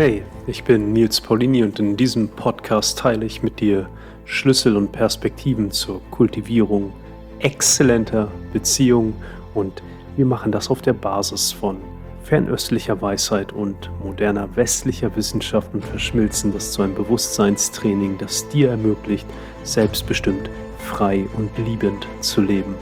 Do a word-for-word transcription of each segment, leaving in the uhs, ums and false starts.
Hey, ich bin Nils Paulini und in diesem Podcast teile ich mit dir Schlüssel und Perspektiven zur Kultivierung exzellenter Beziehungen und wir machen das auf der Basis von fernöstlicher Weisheit und moderner westlicher Wissenschaft und verschmilzen das zu einem Bewusstseinstraining, das dir ermöglicht, selbstbestimmt, frei und liebend zu leben.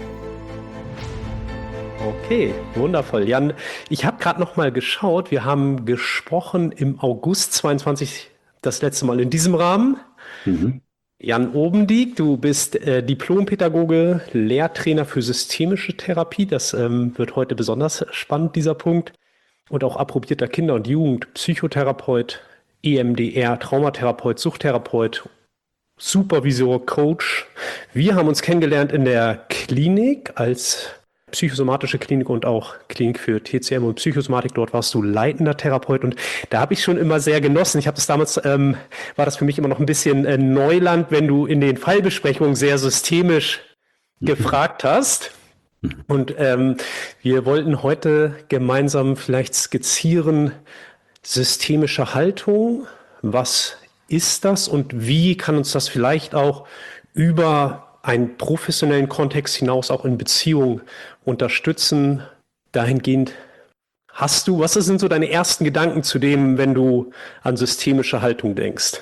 Okay, wundervoll. Jan, ich habe gerade noch mal geschaut. Wir haben gesprochen im August zweiundzwanzig das letzte Mal in diesem Rahmen. Mhm. Jan Obendiek, du bist äh, Diplompädagoge, Lehrtrainer für systemische Therapie. Das ähm, wird heute besonders spannend, dieser Punkt. Und auch approbierter Kinder- und Jugend, Psychotherapeut, E M D R, Traumatherapeut, Suchttherapeut, Supervisor, Coach. Wir haben uns kennengelernt in der Klinik als psychosomatische Klinik und auch Klinik für T C M und Psychosomatik. Dort warst du leitender Therapeut und da habe ich schon immer sehr genossen. Ich habe das damals, ähm, war das für mich immer noch ein bisschen äh, Neuland, wenn du in den Fallbesprechungen sehr systemisch gefragt hast. Und ähm, wir wollten heute gemeinsam vielleicht skizzieren, systemische Haltung. Was ist das und wie kann uns das vielleicht auch über einen professionellen Kontext hinaus auch in Beziehungen unterstützen? Dahingehend hast du, was sind so deine ersten Gedanken zu dem, wenn du an systemische Haltung denkst?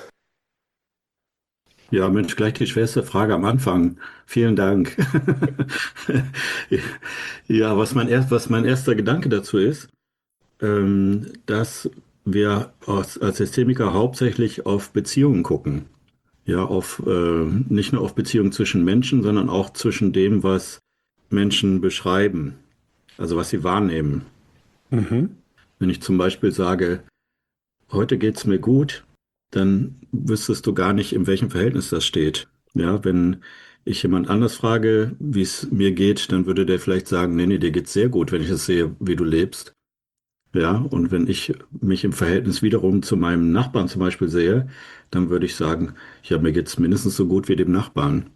Ja, Mensch, gleich die schwerste Frage am Anfang. Vielen Dank. Ja, was mein, erst, was mein erster Gedanke dazu ist, ähm, dass wir aus, als Systemiker hauptsächlich auf Beziehungen gucken. Ja, auf, äh, nicht nur auf Beziehungen zwischen Menschen, sondern auch zwischen dem, was Menschen beschreiben, also was sie wahrnehmen. Mhm. Wenn ich zum Beispiel sage, heute geht's mir gut, dann wüsstest du gar nicht, in welchem Verhältnis das steht. Ja, wenn ich jemand anders frage, wie es mir geht, dann würde der vielleicht sagen, nee, nee, dir geht's sehr gut, wenn ich es sehe, wie du lebst. Ja, und wenn ich mich im Verhältnis wiederum zu meinem Nachbarn zum Beispiel sehe, dann würde ich sagen, ja, mir geht's mindestens so gut wie dem Nachbarn.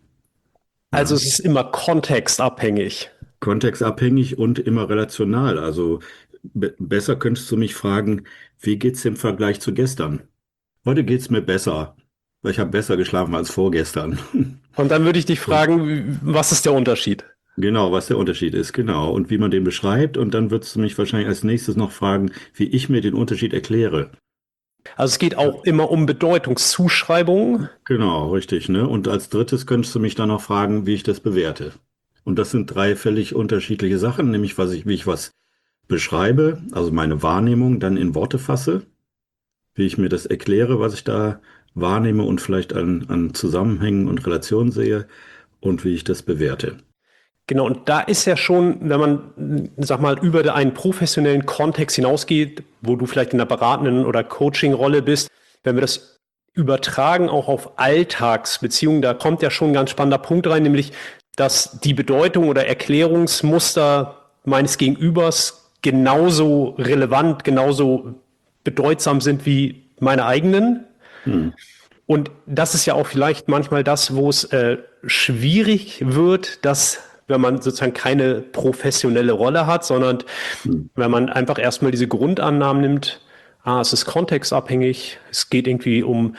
Also Ja, es ist immer kontextabhängig. kontextabhängig und immer relational. Also be besser könntest du mich fragen, wie geht's im Vergleich zu gestern? Heute geht's mir besser, weil ich habe besser geschlafen als vorgestern. Und dann würde ich dich fragen, was ist der Unterschied? Genau, was der Unterschied ist, genau. Und wie man den beschreibt. Und dann würdest du mich wahrscheinlich als nächstes noch fragen, wie ich mir den Unterschied erkläre. Also es geht auch immer um Bedeutungszuschreibung. Genau, richtig, ne? Und als drittes könntest du mich dann noch fragen, wie ich das bewerte. Und das sind drei völlig unterschiedliche Sachen, nämlich was ich, wie ich was beschreibe, also meine Wahrnehmung dann in Worte fasse, wie ich mir das erkläre, was ich da wahrnehme und vielleicht an, an Zusammenhängen und Relationen sehe und wie ich das bewerte. Genau, und da ist ja schon, wenn man, sag mal, über einen professionellen Kontext hinausgeht, wo du vielleicht in einer beratenden oder Coaching-Rolle bist, wenn wir das übertragen auch auf Alltagsbeziehungen, da kommt ja schon ein ganz spannender Punkt rein, nämlich, dass die Bedeutung oder Erklärungsmuster meines Gegenübers genauso relevant, genauso bedeutsam sind wie meine eigenen. Hm. Und das ist ja auch vielleicht manchmal das, wo es äh, schwierig wird, dass, wenn man sozusagen keine professionelle Rolle hat, sondern Hm. wenn man einfach erstmal diese Grundannahmen nimmt, ah, es ist kontextabhängig, es geht irgendwie um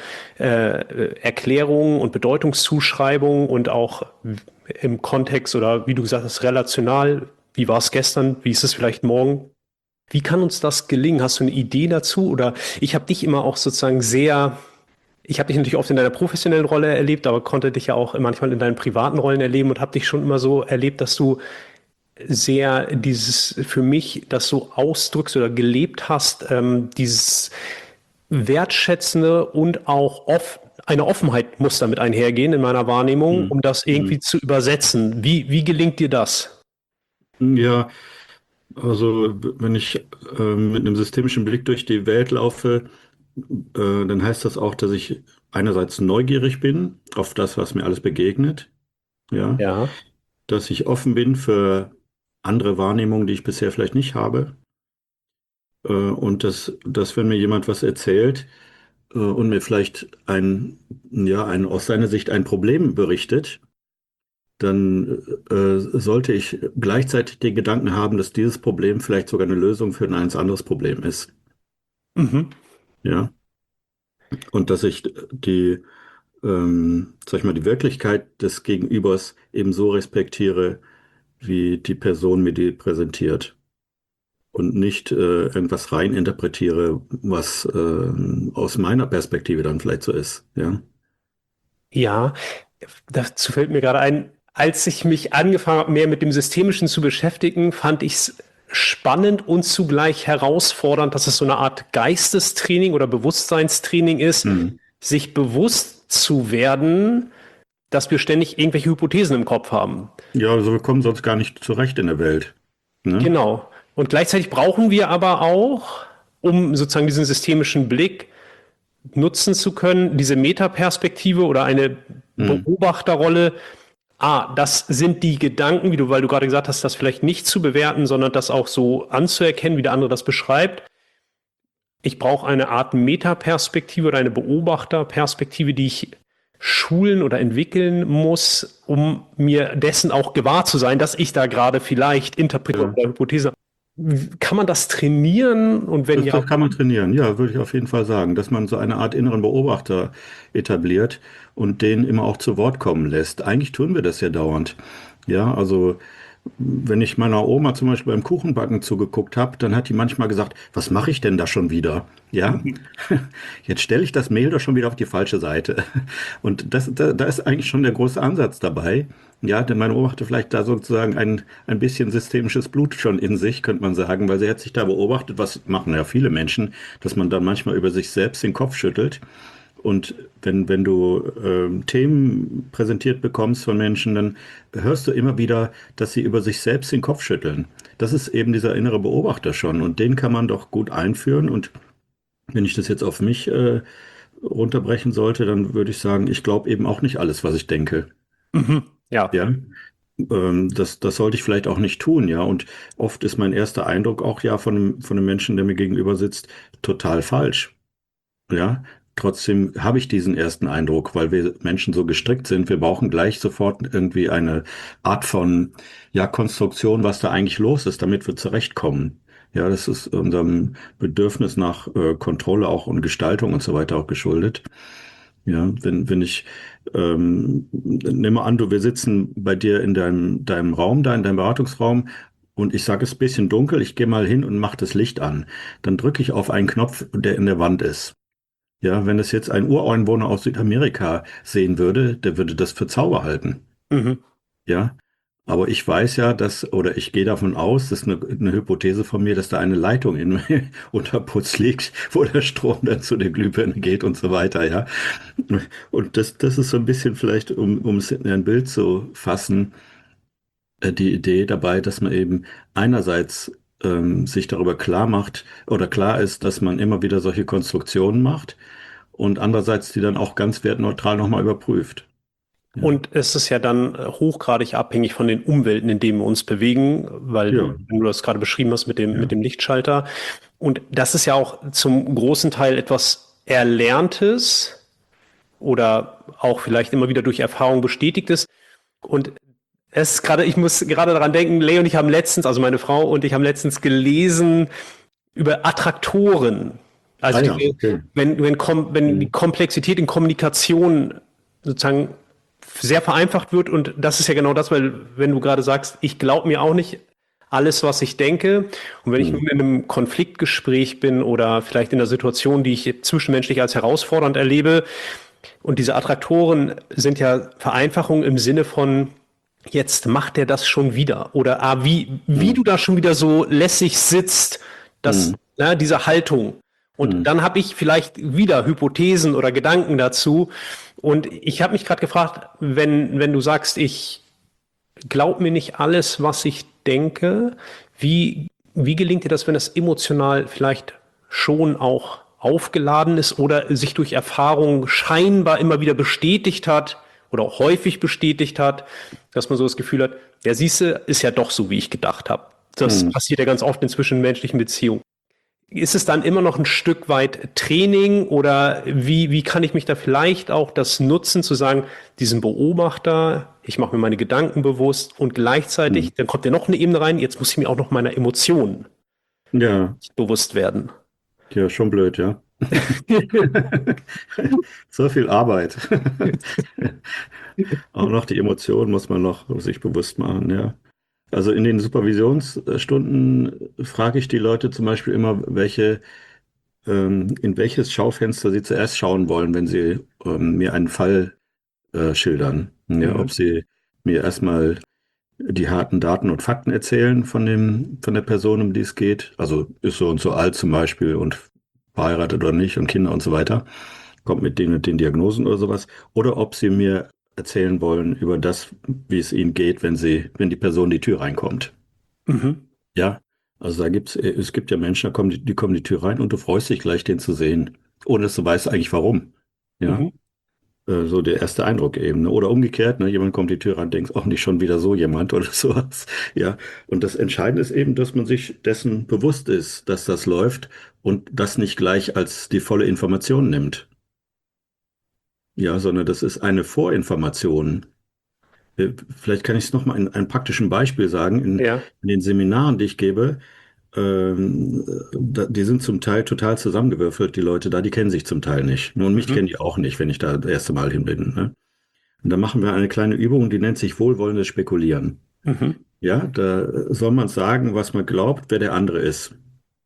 äh, Erklärungen und Bedeutungszuschreibung und auch im Kontext oder wie du gesagt hast, relational, wie war es gestern, wie ist es vielleicht morgen? Wie kann uns das gelingen? Hast du eine Idee dazu? Oder ich habe dich immer auch sozusagen sehr ich habe dich natürlich oft in deiner professionellen Rolle erlebt, aber konnte dich ja auch manchmal in deinen privaten Rollen erleben und habe dich schon immer so erlebt, dass du sehr dieses für mich das so ausdrückst oder gelebt hast, ähm, dieses wertschätzende und auch off eine Offenheit muss damit einhergehen in meiner Wahrnehmung, Hm. um das irgendwie Hm. zu übersetzen. Wie, wie gelingt dir das? Ja, also wenn ich äh, mit einem systemischen Blick durch die Welt laufe, äh, dann heißt das auch, dass ich einerseits neugierig bin auf das, was mir alles begegnet, ja, Ja. dass ich offen bin für andere Wahrnehmungen, die ich bisher vielleicht nicht habe, äh, und dass, dass wenn mir jemand was erzählt, äh, und mir vielleicht ein, ja, ein, aus seiner Sicht ein Problem berichtet, dann äh, sollte ich gleichzeitig den Gedanken haben, dass dieses Problem vielleicht sogar eine Lösung für ein anderes Problem ist. Mhm. Ja. Und dass ich die, ähm, sag ich mal, die Wirklichkeit des Gegenübers eben so respektiere, wie die Person mir die präsentiert. Und nicht äh, irgendwas reininterpretiere, was äh, aus meiner Perspektive dann vielleicht so ist. Ja. Ja, dazu fällt mir gerade ein, als ich mich angefangen habe, mehr mit dem Systemischen zu beschäftigen, fand ich es spannend und zugleich herausfordernd, dass es so eine Art Geistestraining oder Bewusstseinstraining ist, Mhm. sich bewusst zu werden, dass wir ständig irgendwelche Hypothesen im Kopf haben. Ja, also wir kommen sonst gar nicht zurecht in der Welt. Ne? Genau. Und gleichzeitig brauchen wir aber auch, um sozusagen diesen systemischen Blick nutzen zu können, diese Metaperspektive oder eine Mhm. Beobachterrolle. Ah, das sind die Gedanken, wie du, weil du gerade gesagt hast, das vielleicht nicht zu bewerten, sondern das auch so anzuerkennen, wie der andere das beschreibt. Ich brauche eine Art Metaperspektive oder eine Beobachterperspektive, die ich schulen oder entwickeln muss, um mir dessen auch gewahr zu sein, dass ich da gerade vielleicht Interpretation Ja. oder Hypothese. Kann man das trainieren? Und wenn Das, ja, das kann man trainieren, ja, würde ich auf jeden Fall sagen, dass man so eine Art inneren Beobachter etabliert und den immer auch zu Wort kommen lässt. Eigentlich tun wir das ja dauernd. Ja, also wenn ich meiner Oma zum Beispiel beim Kuchenbacken zugeguckt habe, dann hat die manchmal gesagt, was mache ich denn da schon wieder? Ja, jetzt stelle ich das Mehl doch schon wieder auf die falsche Seite. Und das, da, da ist eigentlich schon der große Ansatz dabei. Ja, denn meine Oma hatte vielleicht da sozusagen ein, ein bisschen systemisches Blut schon in sich, könnte man sagen, weil sie hat sich da beobachtet, was machen ja viele Menschen, dass man dann manchmal über sich selbst den Kopf schüttelt. Und wenn, wenn du ähm, Themen präsentiert bekommst von Menschen, dann hörst du immer wieder, dass sie über sich selbst den Kopf schütteln. Das ist eben dieser innere Beobachter schon. Und den kann man doch gut einführen. Und wenn ich das jetzt auf mich äh, runterbrechen sollte, dann würde ich sagen, ich glaube eben auch nicht alles, was ich denke. mhm, ja. Ja, ähm, das, das sollte ich vielleicht auch nicht tun, ja. Und oft ist mein erster Eindruck auch ja von einem, von einem Menschen, der mir gegenüber sitzt, total falsch. Ja, trotzdem habe ich diesen ersten Eindruck, weil wir Menschen so gestrickt sind. Wir brauchen gleich sofort irgendwie eine Art von, ja, Konstruktion, was da eigentlich los ist, damit wir zurechtkommen. Ja, das ist unserem Bedürfnis nach äh, Kontrolle auch und Gestaltung und so weiter auch geschuldet. Ja, wenn, wenn ich, ähm, nehme an, du, wir sitzen bei dir in deinem, deinem Raum, da in deinem Beratungsraum und ich sage, es ist ein bisschen dunkel, ich gehe mal hin und mache das Licht an. Dann drücke ich auf einen Knopf, der in der Wand ist. Ja, wenn es jetzt ein Ureinwohner aus Südamerika sehen würde, der würde das für Zauber halten. Mhm. Ja, aber ich weiß ja, dass, oder ich gehe davon aus, das ist eine, eine Hypothese von mir, dass da eine Leitung in, unter Putz liegt, wo der Strom dann zu der Glühbirne geht und so weiter, ja. Und das, das ist so ein bisschen vielleicht, um, um es in ein Bild zu fassen, äh, die Idee dabei, dass man eben einerseits ähm, sich darüber klar macht oder klar ist, dass man immer wieder solche Konstruktionen macht und andererseits die dann auch ganz wertneutral nochmal überprüft. Ja, Und es ist ja dann äh, hochgradig abhängig von den Umwelten, in denen wir uns bewegen, weil ja, du, wenn du das gerade beschrieben hast mit dem, mit ja. dem Lichtschalter. Und das ist ja auch zum großen Teil etwas Erlerntes oder auch vielleicht immer wieder durch Erfahrung bestätigtes. Und es ist gerade, ich muss gerade daran denken, Leo und ich haben letztens, also meine Frau und ich haben letztens gelesen über Attraktoren. Ah Also ja, diese, okay. wenn, wenn, kom, wenn die Mhm. Komplexität in Kommunikation sozusagen sehr vereinfacht wird, und das ist ja genau das, weil wenn du gerade sagst, ich glaube mir auch nicht alles, was ich denke, und wenn ich nun Mhm. in einem Konfliktgespräch bin oder vielleicht in einer Situation, die ich zwischenmenschlich als herausfordernd erlebe, und diese Attraktoren sind ja Vereinfachungen im Sinne von, jetzt macht er das schon wieder. Oder ah, wie, wie du Mhm. da schon wieder so lässig sitzt, das, Mhm. na, diese Haltung. Und Mhm. dann habe ich vielleicht wieder Hypothesen oder Gedanken dazu. Und ich habe mich gerade gefragt, wenn, wenn du sagst, ich glaub mir nicht alles, was ich denke, wie, wie gelingt dir das, wenn das emotional vielleicht schon auch aufgeladen ist oder sich durch Erfahrung scheinbar immer wieder bestätigt hat oder auch häufig bestätigt hat, dass man so das Gefühl hat, der Siehste ist ja doch so, wie ich gedacht habe. Das Mhm. passiert ja ganz oft in zwischenmenschlichen Beziehungen. Ist es dann immer noch ein Stück weit Training oder wie, wie kann ich mich da vielleicht auch das nutzen, zu sagen, diesen Beobachter, ich mache mir meine Gedanken bewusst und Mhm. gleichzeitig, dann kommt ja noch eine Ebene rein, jetzt muss ich mir auch noch meiner Emotionen Ja, bewusst werden. ja, schon blöd, ja. So viel Arbeit. Auch noch die Emotionen muss man noch sich bewusst machen, ja. Also in den Supervisionsstunden frage ich die Leute zum Beispiel immer, welche, ähm, in welches Schaufenster sie zuerst schauen wollen, wenn sie ähm, mir einen Fall äh, schildern. Ja, ob Mhm. sie mir erstmal die harten Daten und Fakten erzählen von dem, von der Person, um die es geht. Also ist so und so alt zum Beispiel und verheiratet oder nicht und Kinder und so weiter. Kommt mit den und den Diagnosen oder sowas. Oder ob sie mir erzählen wollen über das, wie es ihnen geht, wenn sie, wenn die Person in die Tür reinkommt. Mhm. Ja, also da gibt's, es gibt ja Menschen, da kommen die, die kommen in die Tür rein und du freust dich gleich, den zu sehen, ohne dass du weißt eigentlich warum. Ja, Mhm. äh, so der erste Eindruck eben. Ne? Oder umgekehrt, ne? Jemand kommt die Tür rein, denkst, auch nicht schon wieder so jemand oder sowas. Ja, und das Entscheidende ist eben, dass man sich dessen bewusst ist, dass das läuft und das nicht gleich als die volle Information nimmt. Ja, sondern das ist eine Vorinformation. Äh, Vielleicht kann ich es nochmal in einem praktischen Beispiel sagen. In, Ja. in den Seminaren, die ich gebe, ähm, da, die sind zum Teil total zusammengewürfelt, die Leute da, die kennen sich zum Teil nicht. Und mich Mhm. kennen die auch nicht, wenn ich da das erste Mal hin bin. Ne? Und da machen wir eine kleine Übung, die nennt sich wohlwollendes Spekulieren. Mhm. Ja, da soll man sagen, was man glaubt, wer der andere ist.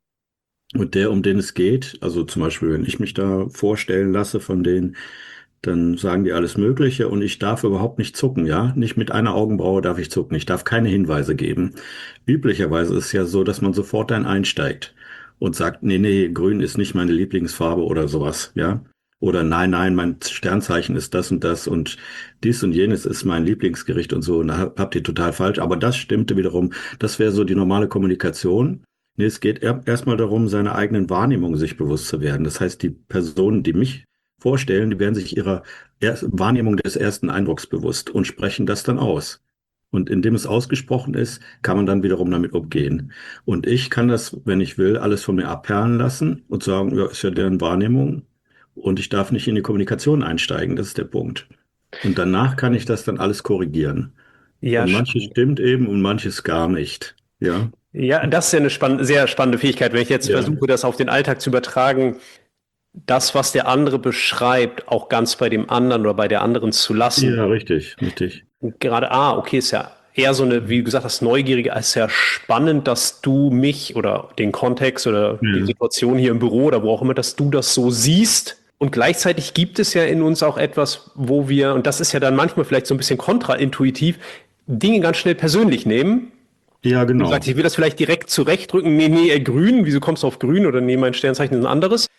Und der, um den es geht, also zum Beispiel, wenn ich mich da vorstellen lasse von denen, dann sagen die alles Mögliche und ich darf überhaupt nicht zucken, ja? Nicht mit einer Augenbraue darf ich zucken. Ich darf keine Hinweise geben. Üblicherweise ist es ja so, dass man sofort dann einsteigt und sagt, nee, nee, grün ist nicht meine Lieblingsfarbe oder sowas, ja? Oder nein, nein, mein Sternzeichen ist das und das und dies und jenes ist mein Lieblingsgericht und so. Und da habt ihr total falsch. Aber das stimmte wiederum. Das wäre so die normale Kommunikation. Nee, es geht er- erstmal darum, seine eigenen Wahrnehmungen sich bewusst zu werden. Das heißt, die Personen, die mich vorstellen, die werden sich ihrer er Wahrnehmung des ersten Eindrucks bewusst und sprechen das dann aus. Und indem es ausgesprochen ist, kann man dann wiederum damit umgehen. Und ich kann das, wenn ich will, alles von mir abperlen lassen und sagen, ja, ist ja deren Wahrnehmung. Und ich darf nicht in die Kommunikation einsteigen, das ist der Punkt. Und danach kann ich das dann alles korrigieren. Ja, Und manches spannend. stimmt eben und manches gar nicht. Ja, Ja, das ist ja eine spann sehr spannende Fähigkeit. Wenn ich jetzt ja, versuche, das auf den Alltag zu übertragen, das, was der andere beschreibt, auch ganz bei dem anderen oder bei der anderen zu lassen. ja, richtig, richtig. Und gerade, ah, okay, ist ja eher so eine, wie du gesagt hast, Neugierige, ist ja spannend, dass du mich oder den Kontext oder die Ja. Situation hier im Büro oder wo auch immer, dass du das so siehst. Und gleichzeitig gibt es ja in uns auch etwas, wo wir, und das ist ja dann manchmal vielleicht so ein bisschen kontraintuitiv, Dinge ganz schnell persönlich nehmen. Ja, Du sagst, genau. ich will das vielleicht direkt zurechtrücken. Nee, nee, äh, grün, wieso kommst du auf grün? Oder nee, mein Sternzeichen ist ein anderes.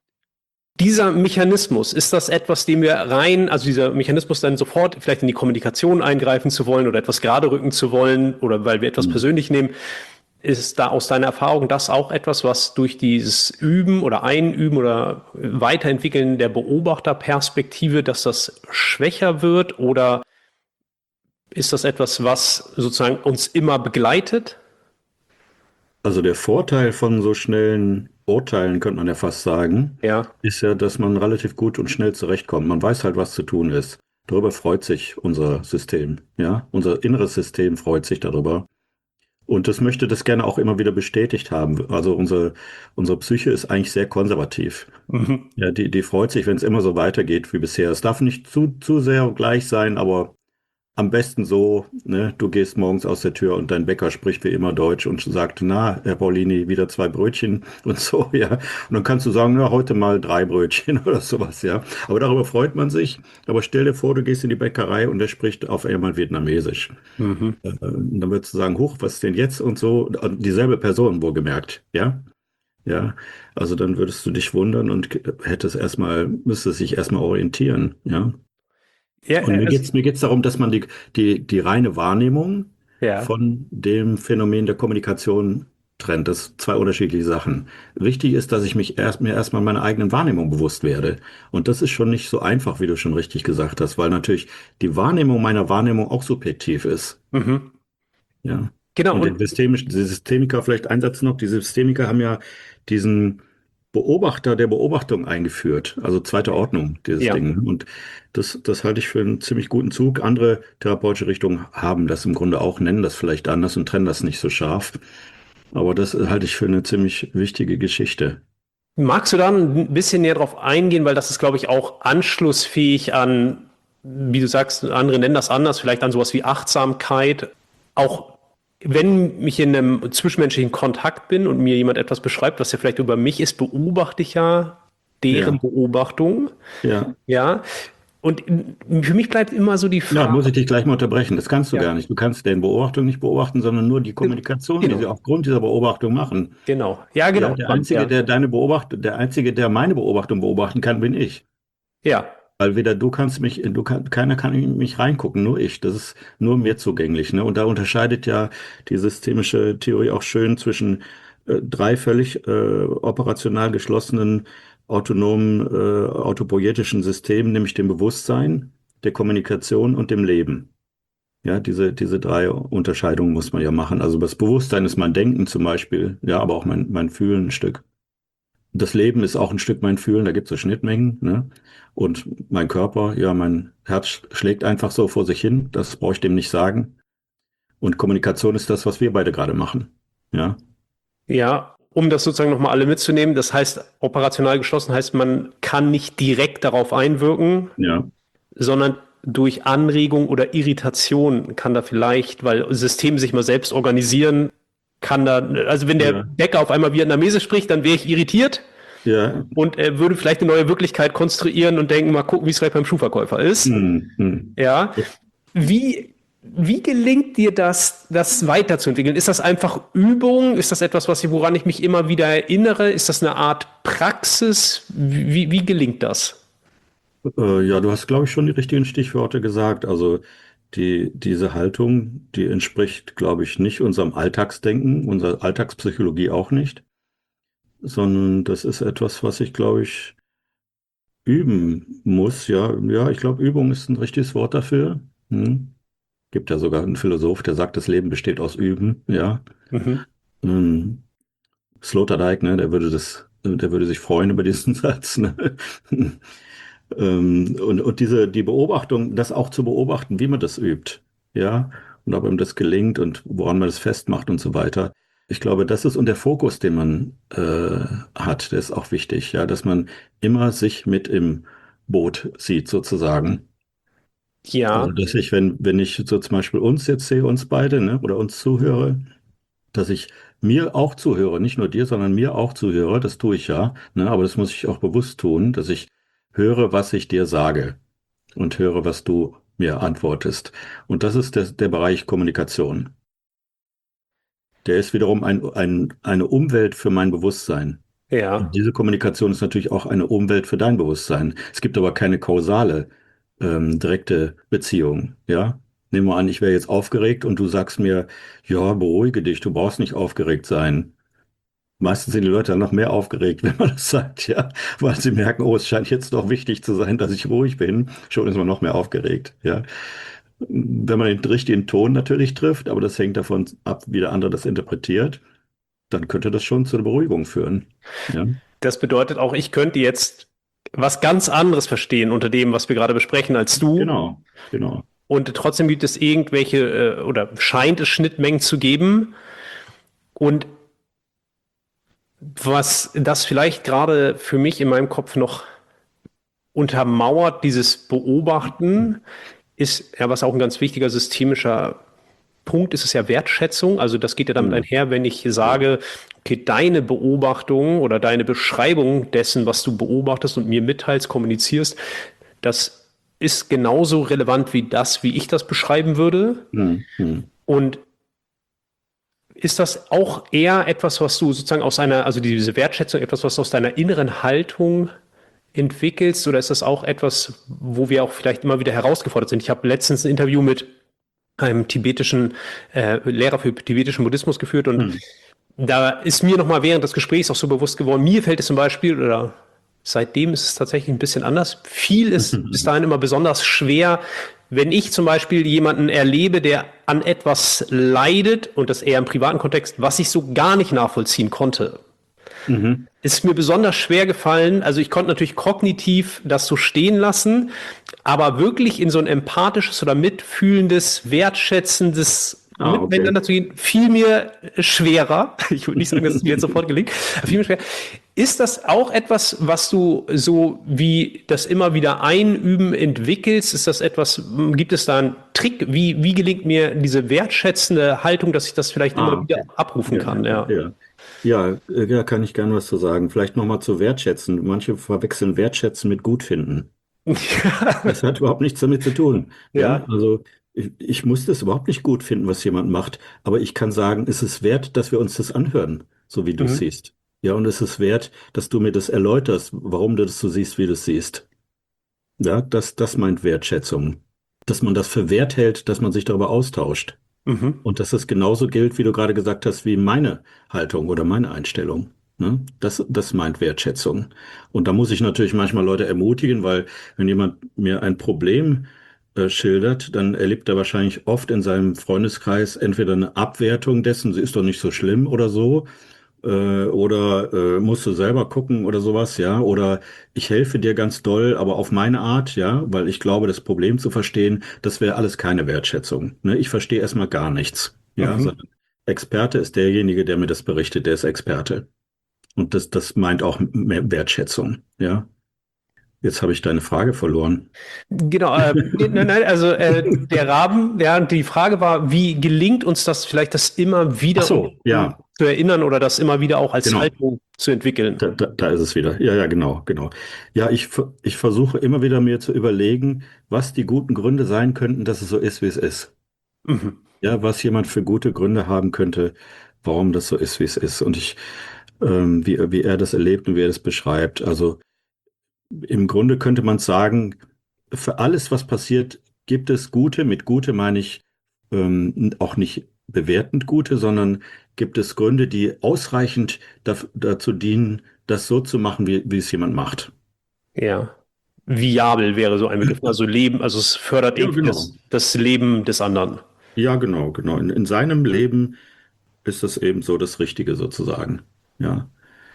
Dieser Mechanismus, ist das etwas, dem wir rein, also dieser Mechanismus dann sofort vielleicht in die Kommunikation eingreifen zu wollen oder etwas gerade rücken zu wollen oder weil wir etwas Hm. persönlich nehmen, ist da aus deiner Erfahrung das auch etwas, was durch dieses Üben oder Einüben oder Weiterentwickeln der Beobachterperspektive, dass das schwächer wird oder ist das etwas, was sozusagen uns immer begleitet? Also der Vorteil von so schnellen Urteilen, könnte man ja fast sagen, Ja. ist ja, dass man relativ gut und schnell zurechtkommt. Man weiß halt, was zu tun ist. Darüber freut sich unser System, ja. Unser inneres System freut sich darüber. Und das möchte das gerne auch immer wieder bestätigt haben. Also unsere, unsere Psyche ist eigentlich sehr konservativ. Mhm. Ja, die, die freut sich, wenn es immer so weitergeht wie bisher. Es darf nicht zu, zu sehr gleich sein, aber am besten so, ne, du gehst morgens aus der Tür und dein Bäcker spricht wie immer Deutsch und sagt, na, Herr Paulini, wieder zwei Brötchen und so, ja. Und dann kannst du sagen, na, heute mal drei Brötchen oder sowas, ja. Aber darüber freut man sich. Aber stell dir vor, du gehst in die Bäckerei und der spricht auf einmal Vietnamesisch. Mhm. Äh, Dann würdest du sagen, huch, was ist denn jetzt und so. Und dieselbe Person wohlgemerkt, ja. Ja, also dann würdest du dich wundern und hättest erstmal, müsstest dich erstmal orientieren, ja. Ja, Und mir es, geht's, mir geht's darum, dass man die, die, die reine Wahrnehmung ja. von dem Phänomen der Kommunikation trennt. Das sind zwei unterschiedliche Sachen. Wichtig ist, dass ich mich erst, mir erstmal meiner eigenen Wahrnehmung bewusst werde. Und das ist schon nicht so einfach, wie du schon richtig gesagt hast, weil natürlich die Wahrnehmung meiner Wahrnehmung auch subjektiv ist. Mhm. Ja. Genau, Und den und Systemisch, die Systemiker, vielleicht ein Satz noch, die Systemiker haben ja diesen Beobachter der Beobachtung eingeführt, also zweite Ordnung, dieses ja. Ding. Und das, das halte ich für einen ziemlich guten Zug. Andere therapeutische Richtungen haben das im Grunde auch, nennen das vielleicht anders und trennen das nicht so scharf. Aber das halte ich für eine ziemlich wichtige Geschichte. Magst du da ein bisschen näher drauf eingehen, weil das ist, glaube ich, auch anschlussfähig an, wie du sagst, andere nennen das anders, vielleicht an sowas wie Achtsamkeit. Auch wenn ich in einem zwischenmenschlichen Kontakt bin und mir jemand etwas beschreibt, was ja vielleicht über mich ist, beobachte ich ja deren Ja, Beobachtung. ja. Ja. Und für mich bleibt immer so die Ja, muss Frage, ich dich gleich mal unterbrechen. Das kannst du ja, gar nicht. Du kannst deren Beobachtung nicht beobachten, sondern nur die Kommunikation, die genau, sie aufgrund dieser Beobachtung machen. genau, ja, Ja, genau, der Mann, Einzige, ja, der deine Beobachtung, der Einzige, der meine Beobachtung beobachten kann, bin ich. ja, Weil weder du kannst mich, du kann, keiner kann in mich reingucken, nur ich. Das ist nur mir zugänglich, ne? Und da unterscheidet ja die systemische Theorie auch schön zwischen äh, drei völlig äh, operational geschlossenen, autonomen, äh, autopoietischen Systemen, nämlich dem Bewusstsein, der Kommunikation und dem Leben. Ja, diese, diese drei Unterscheidungen muss man ja machen. Also das Bewusstsein ist mein Denken zum Beispiel, ja, aber auch mein, mein Fühlen ein Stück. Das Leben ist auch ein Stück mein Fühlen, da gibt es so Schnittmengen, ne? Und mein Körper, ja, mein Herz schlägt einfach so vor sich hin, das brauche ich dem nicht sagen. Und Kommunikation ist das, was wir beide gerade machen. Ja, ja, um das sozusagen nochmal alle mitzunehmen. Das heißt, operational geschlossen heißt, man kann nicht direkt darauf einwirken, ja, sondern durch Anregung oder Irritation kann da vielleicht, weil Systeme sich mal selbst organisieren, kann da, also wenn der ja, Bäcker auf einmal Vietnamesisch spricht, dann wäre ich irritiert ja. und er würde vielleicht eine neue Wirklichkeit konstruieren und denken, mal gucken, wie es vielleicht beim Schuhverkäufer ist. Hm, hm. Ja. Wie, wie gelingt dir das, das weiterzuentwickeln? Ist das einfach Übung? Ist das etwas, was ich, woran ich mich immer wieder erinnere? Ist das eine Art Praxis? Wie, wie gelingt das? Äh, ja, du hast, glaube ich, schon die richtigen Stichworte gesagt. Also die, diese Haltung, die entspricht, glaube ich, nicht unserem Alltagsdenken, unserer Alltagspsychologie auch nicht, sondern das ist etwas, was ich, glaube ich, üben muss. Ja, ja, ich glaube, Übung ist ein richtiges Wort dafür. Hm. Gibt ja sogar einen Philosoph, der sagt, das Leben besteht aus Üben. Ja, Mhm. ähm, Sloterdijk, ne, der würde das, der würde sich freuen über diesen Satz. Ne? Ähm, und, und diese, die Beobachtung, das auch zu beobachten, wie man das übt, ja, und ob ihm das gelingt und woran man das festmacht und so weiter. Ich glaube, das ist, und der Fokus, den man äh, hat, der ist auch wichtig, ja, dass man immer sich mit im Boot sieht, sozusagen. Also, Ja, dass ich, wenn, wenn ich so zum Beispiel uns jetzt sehe, uns beide, ne, oder uns zuhöre, dass ich mir auch zuhöre, nicht nur dir, sondern mir auch zuhöre, das tue ich ja, ne, aber das muss ich auch bewusst tun, dass ich höre, was ich dir sage und höre, was du mir antwortest. Und das ist der, der Bereich Kommunikation. Der ist wiederum ein, ein, eine Umwelt für mein Bewusstsein. Und ja. diese Kommunikation ist natürlich auch eine Umwelt für dein Bewusstsein. Es gibt aber keine kausale, ähm, direkte Beziehung. Ja? Nehmen wir an, ich wäre jetzt aufgeregt und du sagst mir, ja, beruhige dich, du brauchst nicht aufgeregt sein. Meistens sind die Leute dann noch mehr aufgeregt, wenn man das sagt, ja, weil sie merken, oh, es scheint jetzt doch wichtig zu sein, dass ich ruhig bin. Schon ist man noch mehr aufgeregt, ja. Wenn man den richtigen Ton natürlich trifft, aber das hängt davon ab, wie der andere das interpretiert, dann könnte das schon zu einer Beruhigung führen. Ja, Das bedeutet auch, ich könnte jetzt was ganz anderes verstehen unter dem, was wir gerade besprechen, als du. genau, genau. Und trotzdem gibt es irgendwelche äh, oder scheint es Schnittmengen zu geben. Und was das vielleicht gerade für mich in meinem Kopf noch untermauert, dieses Beobachten, ist ja, was auch ein ganz wichtiger systemischer Punkt ist, ist ja Wertschätzung. Also das geht ja damit Hm, einher, wenn ich ja, sage, okay, deine Beobachtung oder deine Beschreibung dessen, was du beobachtest und mir mitteilst, kommunizierst, das ist genauso relevant wie das, wie ich das beschreiben würde. hm, hm. Und ist das auch eher etwas, was du sozusagen aus einer, also diese Wertschätzung, etwas, was du aus deiner inneren Haltung entwickelst, oder ist das auch etwas, wo wir auch vielleicht immer wieder herausgefordert sind? Ich habe letztens ein Interview mit einem tibetischen äh, Lehrer für tibetischen Buddhismus geführt und Hm. da ist mir nochmal während des Gesprächs auch so bewusst geworden, mir fällt es zum Beispiel, oder seitdem ist es tatsächlich ein bisschen anders, viel ist bis dahin immer besonders schwer, wenn ich zum Beispiel jemanden erlebe, der an etwas leidet und das eher im privaten Kontext, was ich so gar nicht nachvollziehen konnte, Mhm. ist mir besonders schwer gefallen. Also ich konnte natürlich kognitiv das so stehen lassen, aber wirklich in so ein empathisches oder mitfühlendes, wertschätzendes Ah, okay. miteinander zu gehen, fiel mir schwerer. Ich würde nicht sagen, dass es mir jetzt sofort gelingt, aber fiel mir schwer. Ist das auch etwas, was du so wie das immer wieder einüben entwickelst? Ist das etwas, gibt es da einen Trick? Wie, wie gelingt mir diese wertschätzende Haltung, dass ich das vielleicht immer Ah, wieder okay. abrufen Ja, kann? ja, Ja. ja. Ja, äh, ja, kann ich gerne was zu sagen. Vielleicht nochmal zu wertschätzen. Manche verwechseln wertschätzen mit gut finden. Das hat überhaupt nichts damit zu tun. Ja, Ja. also ich, ich muss das überhaupt nicht gut finden, was jemand macht, aber ich kann sagen, es ist wert, dass wir uns das anhören, so wie du es Mhm. siehst. Ja, und es ist wert, dass du mir das erläuterst, warum du das so siehst, wie du es siehst. Ja, das, das meint Wertschätzung. Dass man das für wert hält, dass man sich darüber austauscht. Mhm. Und dass es genauso gilt, wie du gerade gesagt hast, wie meine Haltung oder meine Einstellung. Ne? Das, das meint Wertschätzung. Und da muss ich natürlich manchmal Leute ermutigen, weil wenn jemand mir ein Problem äh, schildert, dann erlebt er wahrscheinlich oft in seinem Freundeskreis entweder eine Abwertung dessen, sie ist doch nicht so schlimm oder so, äh, oder äh, musst du selber gucken oder sowas, ja, oder ich helfe dir ganz doll, aber auf meine Art, ja, weil ich glaube, das Problem zu verstehen, das wäre alles keine Wertschätzung. Ne? Ich verstehe erstmal gar nichts, ja, Mhm. sondern Experte ist derjenige, der mir das berichtet, der ist Experte. Und das, das meint auch mehr Wertschätzung, ja. Jetzt habe ich deine Frage verloren. Genau, äh, nee, nein, nein, also äh, der Rahmen, ja, die Frage war, wie gelingt uns das vielleicht, das immer Ach wieder um, so, um ja, zu erinnern oder das immer wieder auch als genau. Haltung zu entwickeln? Da, da, da ist es wieder. Ja, ja, genau, genau. Ja, ich, ver- ich versuche immer wieder mir zu überlegen, was die guten Gründe sein könnten, dass es so ist, wie es ist. Mhm. Ja, was jemand für gute Gründe haben könnte, warum das so ist, wie es ist. Und ich, ähm, wie, wie er das erlebt und wie er das beschreibt. Also im Grunde könnte man sagen, für alles, was passiert, gibt es Gute. Mit Gute meine ich ähm, auch nicht bewertend Gute, sondern gibt es Gründe, die ausreichend daf- dazu dienen, das so zu machen, wie, wie es jemand macht. Ja. Viabel wäre so ein Begriff. Also Leben, also es fördert Ja, irgendwie genau. das, das Leben des anderen. Ja, genau, genau. In, in seinem Leben ist das eben so das Richtige sozusagen. Ja.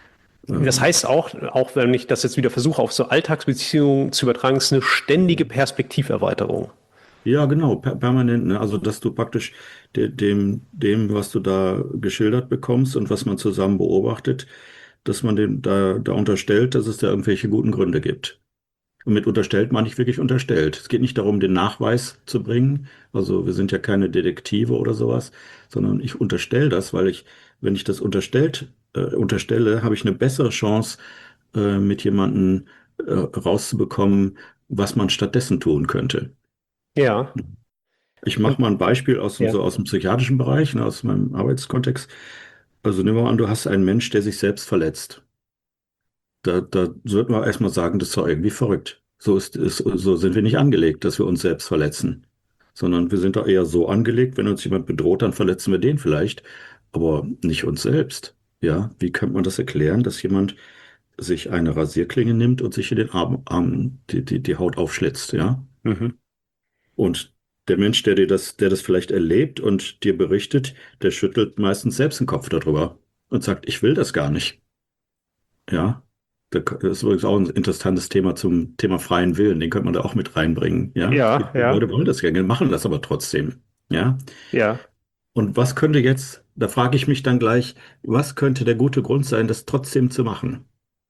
Das Ähm, heißt auch, auch wenn ich das jetzt wieder versuche, auf so Alltagsbeziehungen zu übertragen, ist eine ständige Perspektiverweiterung. Ja, genau, per permanent. Ne? Also, dass du praktisch de dem, dem, was du da geschildert bekommst und was man zusammen beobachtet, dass man dem da, da unterstellt, dass es da irgendwelche guten Gründe gibt. Und mit unterstellt meine ich wirklich unterstellt. Es geht nicht darum, den Nachweis zu bringen. Also, wir sind ja keine Detektive oder sowas, sondern ich unterstelle das, weil ich, wenn ich das unterstellt, äh, unterstelle, habe ich eine bessere Chance, äh, mit jemandem äh, rauszubekommen, was man stattdessen tun könnte. Ja. Ich Und mache mal ein Beispiel aus dem, ja. so aus dem psychiatrischen Bereich, ne, aus meinem Arbeitskontext. Also nehmen wir mal an, du hast einen Mensch, der sich selbst verletzt. Da, da sollten wir erstmal sagen, das ist doch irgendwie verrückt. So ist, ist, so sind wir nicht angelegt, dass wir uns selbst verletzen. Sondern wir sind doch eher so angelegt, wenn uns jemand bedroht, dann verletzen wir den vielleicht, aber nicht uns selbst. Ja, wie könnte man das erklären, dass jemand sich eine Rasierklinge nimmt und sich in den Arm, Arm die, die, die Haut aufschlitzt, ja? Mhm. Und der Mensch, der dir das, der das vielleicht erlebt und dir berichtet, der schüttelt meistens selbst den Kopf darüber und sagt, ich will das gar nicht. Ja. Das ist übrigens auch ein interessantes Thema zum Thema freien Willen. Den könnte man da auch mit reinbringen. Ja. Ja, Die ja, Leute wollen das gerne, machen das aber trotzdem. Ja. ja. Und was könnte jetzt, da frage ich mich dann gleich, was könnte der gute Grund sein, das trotzdem zu machen?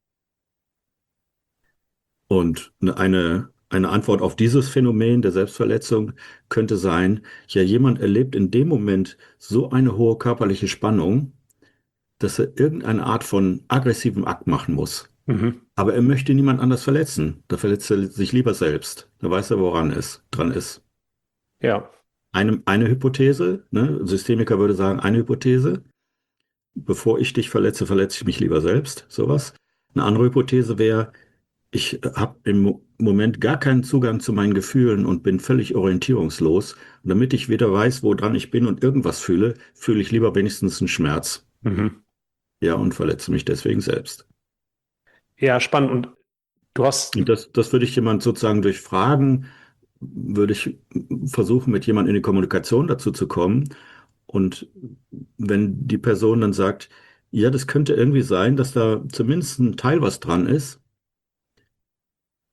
Und eine, eine Antwort auf dieses Phänomen der Selbstverletzung könnte sein, ja, jemand erlebt in dem Moment so eine hohe körperliche Spannung, dass er irgendeine Art von aggressivem Akt machen muss. Mhm. Aber er möchte niemand anders verletzen. Da verletzt er sich lieber selbst. Da weiß er, woran es dran ist. Ja. Eine, eine Hypothese, ne? Ein Systemiker würde sagen, eine Hypothese. Bevor ich dich verletze, verletze ich mich lieber selbst. Sowas. Eine andere Hypothese wäre, ich habe im Mo- Moment gar keinen Zugang zu meinen Gefühlen und bin völlig orientierungslos. Und damit ich weder weiß, woran ich bin und irgendwas fühle, fühle ich lieber wenigstens einen Schmerz. Mhm. Ja, und verletze mich deswegen selbst. Ja, spannend. Und du hast, Und das, das würde ich jemand sozusagen durch Fragen, würde ich versuchen, mit jemandem in die Kommunikation dazu zu kommen. Und wenn die Person dann sagt, ja, das könnte irgendwie sein, dass da zumindest ein Teil was dran ist,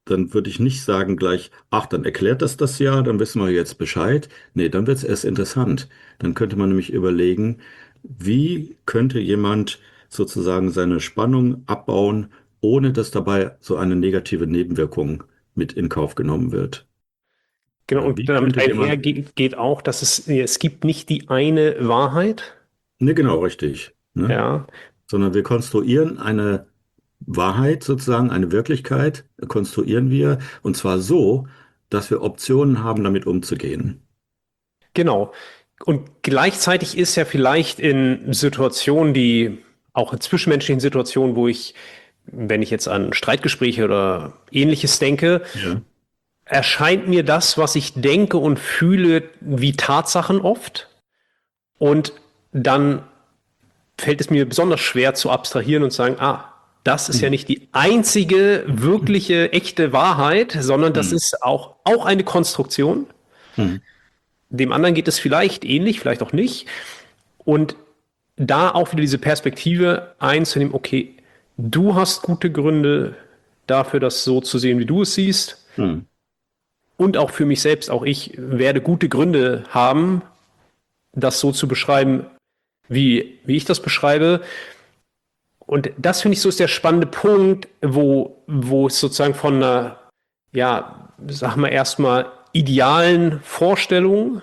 dann würde ich nicht sagen gleich, ach, dann erklärt das das ja, dann wissen wir jetzt Bescheid. Nee, dann wird es erst interessant. Dann könnte man nämlich überlegen, wie könnte jemand sozusagen seine Spannung abbauen, ohne dass dabei so eine negative Nebenwirkung mit in Kauf genommen wird. Genau, Ja, und wie damit könnte einher jemand, geht, geht auch, dass es, es gibt nicht die eine Wahrheit. ne, genau, richtig, ne? Ja, Sondern wir konstruieren eine Wahrheit sozusagen, eine Wirklichkeit, konstruieren wir, und zwar so, dass wir Optionen haben, damit umzugehen. genau. Und gleichzeitig ist ja vielleicht in Situationen, die auch in zwischenmenschlichen Situationen, wo ich, wenn ich jetzt an Streitgespräche oder Ähnliches denke, Ja. erscheint mir das, was ich denke und fühle, wie Tatsachen oft. Und dann fällt es mir besonders schwer zu abstrahieren und zu sagen, ah, das ist ja Hm. nicht die einzige wirkliche, echte Wahrheit, sondern das Hm. ist auch, auch eine Konstruktion. Hm. Dem anderen geht es vielleicht ähnlich, vielleicht auch nicht. Und da auch wieder diese Perspektive einzunehmen, okay, du hast gute Gründe dafür, das so zu sehen, wie du es siehst. Hm. Und auch für mich selbst, auch ich werde gute Gründe haben, das so zu beschreiben, wie, wie ich das beschreibe. Und das finde ich so ist der spannende Punkt, wo, wo es sozusagen von einer, ja, sagen wir erstmal idealen Vorstellung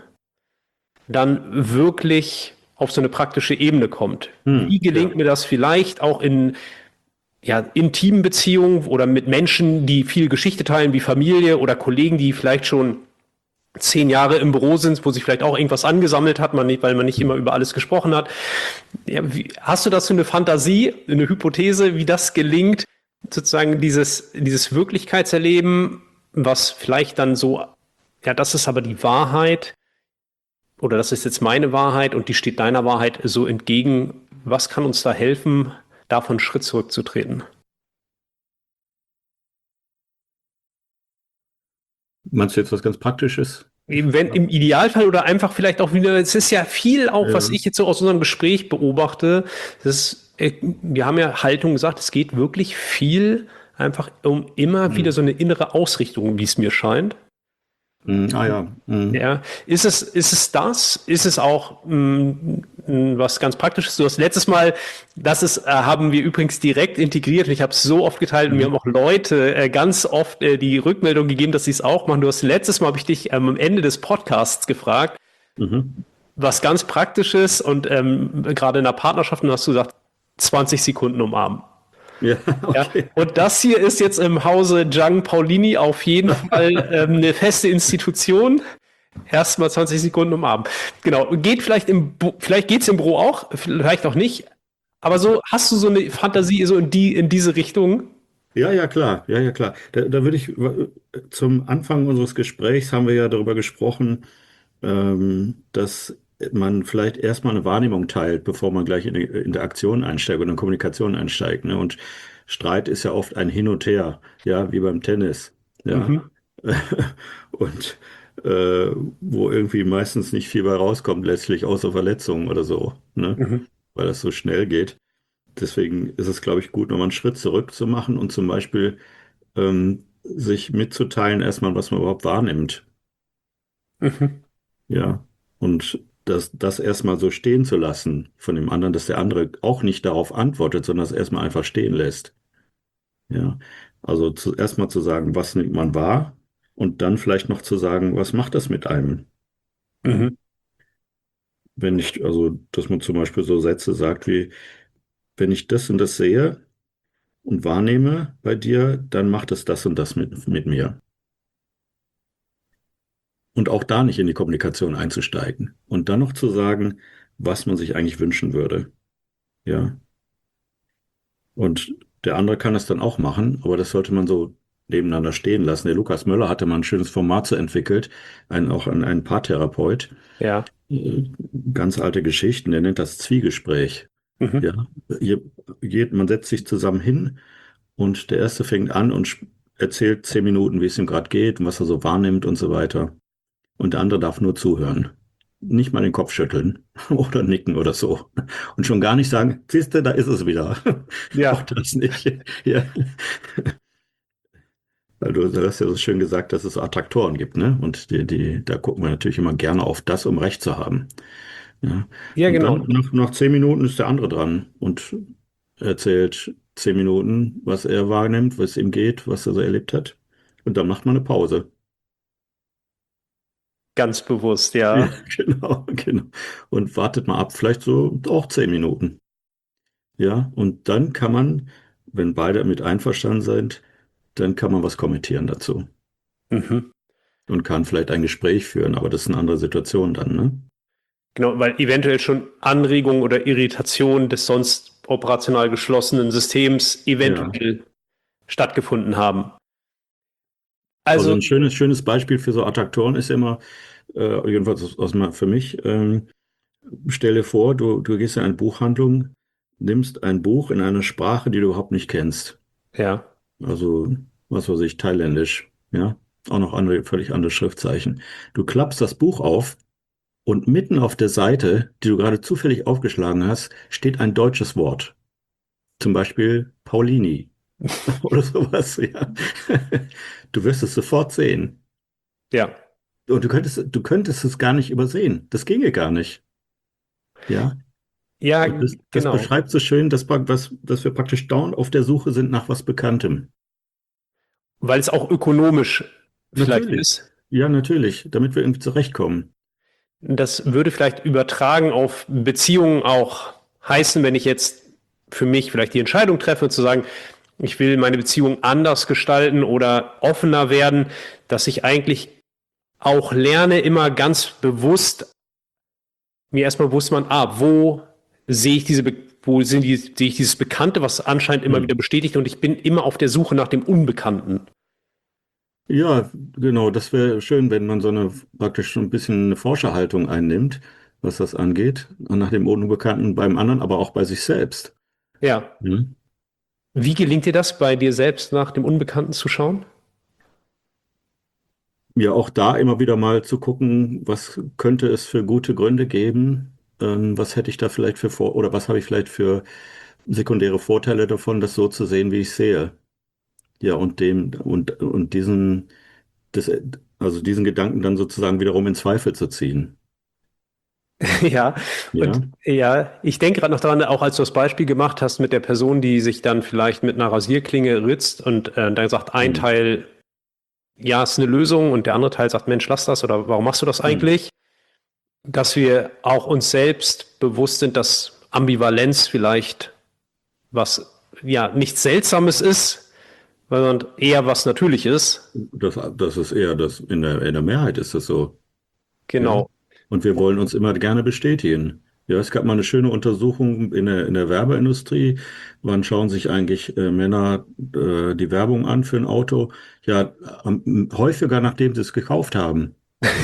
dann wirklich auf so eine praktische Ebene kommt. Hm. Wie gelingt Ja. mir das vielleicht auch in ja, intimen Beziehungen oder mit Menschen, die viel Geschichte teilen, wie Familie oder Kollegen, die vielleicht schon zehn Jahre im Büro sind, wo sich vielleicht auch irgendwas angesammelt hat, man nicht, weil man nicht immer über alles gesprochen hat. Ja, wie, hast du dazu eine Fantasie, eine Hypothese, wie das gelingt, sozusagen dieses, dieses Wirklichkeitserleben, was vielleicht dann so, ja, das ist aber die Wahrheit oder das ist jetzt meine Wahrheit und die steht deiner Wahrheit so entgegen. Was kann uns da helfen, davon einen Schritt zurückzutreten? Meinst du jetzt was ganz Praktisches? Eben wenn im Idealfall oder einfach vielleicht auch wieder, es ist ja viel auch, was Ja. ich jetzt so aus unserem Gespräch beobachte, das ist, äh, wir haben ja Haltung gesagt, es geht wirklich viel einfach um immer wieder Hm. so eine innere Ausrichtung, wie es mir scheint. Hm. Ah ja. Hm. Ja, ist es, ist es das? Ist es auch mh, mh, was ganz Praktisches? Du hast letztes Mal, das ist, äh, haben wir übrigens direkt integriert und ich habe es so oft geteilt und mir haben Hm. auch Leute äh, ganz oft äh, die Rückmeldung gegeben, dass sie es auch machen. Du hast letztes Mal, habe ich dich ähm, am Ende des Podcasts gefragt, Mhm. was ganz Praktisches und ähm, gerade in der Partnerschaft, und hast du gesagt, zwanzig Sekunden umarmen. Ja, Ja, okay. und das hier ist jetzt im Hause Giang Paulini auf jeden Fall ähm, eine feste Institution. Erstmal zwanzig Sekunden umarmen. Genau. Geht vielleicht im, Bu vielleicht geht's im Büro auch, vielleicht auch nicht. Aber so, hast du so eine Fantasie so in die, in diese Richtung? Ja, ja, klar. Ja, ja, klar. Da, da würde ich äh, zum Anfang unseres Gesprächs haben wir ja darüber gesprochen, ähm, dass man vielleicht erstmal eine Wahrnehmung teilt, bevor man gleich in die Interaktion einsteigt oder in Kommunikation einsteigt. Ne? Und Streit ist ja oft ein Hin und Her, ja, wie beim Tennis. Ja. Mhm. Und äh, wo irgendwie meistens nicht viel bei rauskommt, letztlich außer Verletzungen oder so, ne? Mhm. Weil das so schnell geht. Deswegen ist es, glaube ich, gut, nochmal einen Schritt zurück zu machen und zum Beispiel ähm, sich mitzuteilen, erstmal, was man überhaupt wahrnimmt. Mhm. Ja. Und das, das erstmal so stehen zu lassen von dem anderen, dass der andere auch nicht darauf antwortet, sondern es erstmal einfach stehen lässt. Ja. Also zu, erstmal zu sagen, was nimmt man wahr und dann vielleicht noch zu sagen, was macht das mit einem? Ja. Mhm. Wenn ich, also, dass man zum Beispiel so Sätze sagt wie, wenn ich das und das sehe und wahrnehme bei dir, dann macht es das und das mit, mit mir. Und auch da nicht in die Kommunikation einzusteigen. Und dann noch zu sagen, was man sich eigentlich wünschen würde. Ja. Und der andere kann es dann auch machen, aber das sollte man so nebeneinander stehen lassen. Der Lukas Möller hatte mal ein schönes Format so entwickelt, ein, auch ein, ein Paartherapeut. Ja. Äh, Ganz alte Geschichten, der nennt das Zwiegespräch. Mhm. Ja. Je, je, man setzt sich zusammen hin und der Erste fängt an und sp- erzählt zehn Minuten, wie es ihm gerade geht und was er so wahrnimmt und so weiter. Und der andere darf nur zuhören. Nicht mal den Kopf schütteln oder nicken oder so. Und schon gar nicht sagen, siehste, da ist es wieder. Auch Ja. das nicht. Ja. Also du hast ja so schön gesagt, dass es Attraktoren gibt, ne? Und die, die, da gucken wir natürlich immer gerne auf das, um Recht zu haben. Ja. Ja, Und dann genau. nach, nach zehn Minuten ist der andere dran und erzählt zehn Minuten, was er wahrnimmt, was ihm geht, was er so erlebt hat. Und dann macht man eine Pause. Ganz bewusst, Ja, ja. genau, genau. Und wartet mal ab, vielleicht so auch zehn Minuten. Ja, und dann kann man, wenn beide mit einverstanden sind, dann kann man was kommentieren dazu Mhm. und kann vielleicht ein Gespräch führen, aber das ist eine andere Situation dann, ne? Genau, weil eventuell schon Anregungen oder Irritationen des sonst operational geschlossenen Systems Ja. eventuell stattgefunden haben. Also Also, ein schönes, schönes Beispiel für so Attraktoren ist immer, äh, jedenfalls aus, aus, für mich, ähm, stell dir vor, du, du gehst in eine Buchhandlung, nimmst ein Buch in einer Sprache, die du überhaupt nicht kennst. ja. Also, was weiß ich, Thailändisch, ja, auch noch andere, völlig andere Schriftzeichen. Du klappst das Buch auf und mitten auf der Seite, die du gerade zufällig aufgeschlagen hast, steht ein deutsches Wort. Zum Beispiel Paulini oder sowas, ja. Du wirst es sofort sehen. Ja. Und du könntest, du könntest es gar nicht übersehen. Das ginge gar nicht. Ja. Ja, Und das, das genau. beschreibt so schön, dass, wir- was, dass wir praktisch dauernd auf der Suche sind nach was Bekanntem. Weil es auch ökonomisch vielleicht Natürlich. ist. Ja, natürlich. Damit wir irgendwie zurechtkommen. Das würde vielleicht übertragen auf Beziehungen auch heißen, wenn ich jetzt für mich vielleicht die Entscheidung treffe, zu sagen, ich will meine Beziehung anders gestalten oder offener werden, dass ich eigentlich auch lerne, immer ganz bewusst mir erstmal bewusst machen, ah, wo sehe ich diese, wo sind die, sehe ich dieses Bekannte, was anscheinend immer wieder Hm. bestätigt und ich bin immer auf der Suche nach dem Unbekannten. Ja, genau. Das wäre schön, wenn man so eine praktisch schon ein bisschen eine Forscherhaltung einnimmt, was das angeht. Nach dem Unbekannten beim anderen, aber auch bei sich selbst. Ja. Hm. Wie gelingt dir das, bei dir selbst nach dem Unbekannten zu schauen? Ja, auch da immer wieder mal zu gucken, was könnte es für gute Gründe geben? Ähm, was hätte ich da vielleicht für Vor- oder was habe ich vielleicht für sekundäre Vorteile davon, das so zu sehen, wie ich sehe? Ja, und dem und und diesen das, also diesen Gedanken dann sozusagen wiederum in Zweifel zu ziehen. Ja, und Ja. ja, ich denke gerade noch daran, auch als du das Beispiel gemacht hast mit der Person, die sich dann vielleicht mit einer Rasierklinge ritzt und äh, dann sagt ein Hm. Teil, ja, ist eine Lösung und der andere Teil sagt, Mensch, lass das oder warum machst du das Hm. eigentlich? Dass wir auch uns selbst bewusst sind, dass Ambivalenz vielleicht was, ja, nichts Seltsames ist, sondern eher was Natürliches. Das, das ist eher das, in der, in der Mehrheit ist das so. Ja. Genau. Und wir wollen uns immer gerne bestätigen. Ja, es gab mal eine schöne Untersuchung in der, in der Werbeindustrie. Wann schauen sich eigentlich äh, Männer äh, die Werbung an für ein Auto? Ja, am, häufiger nachdem sie es gekauft haben.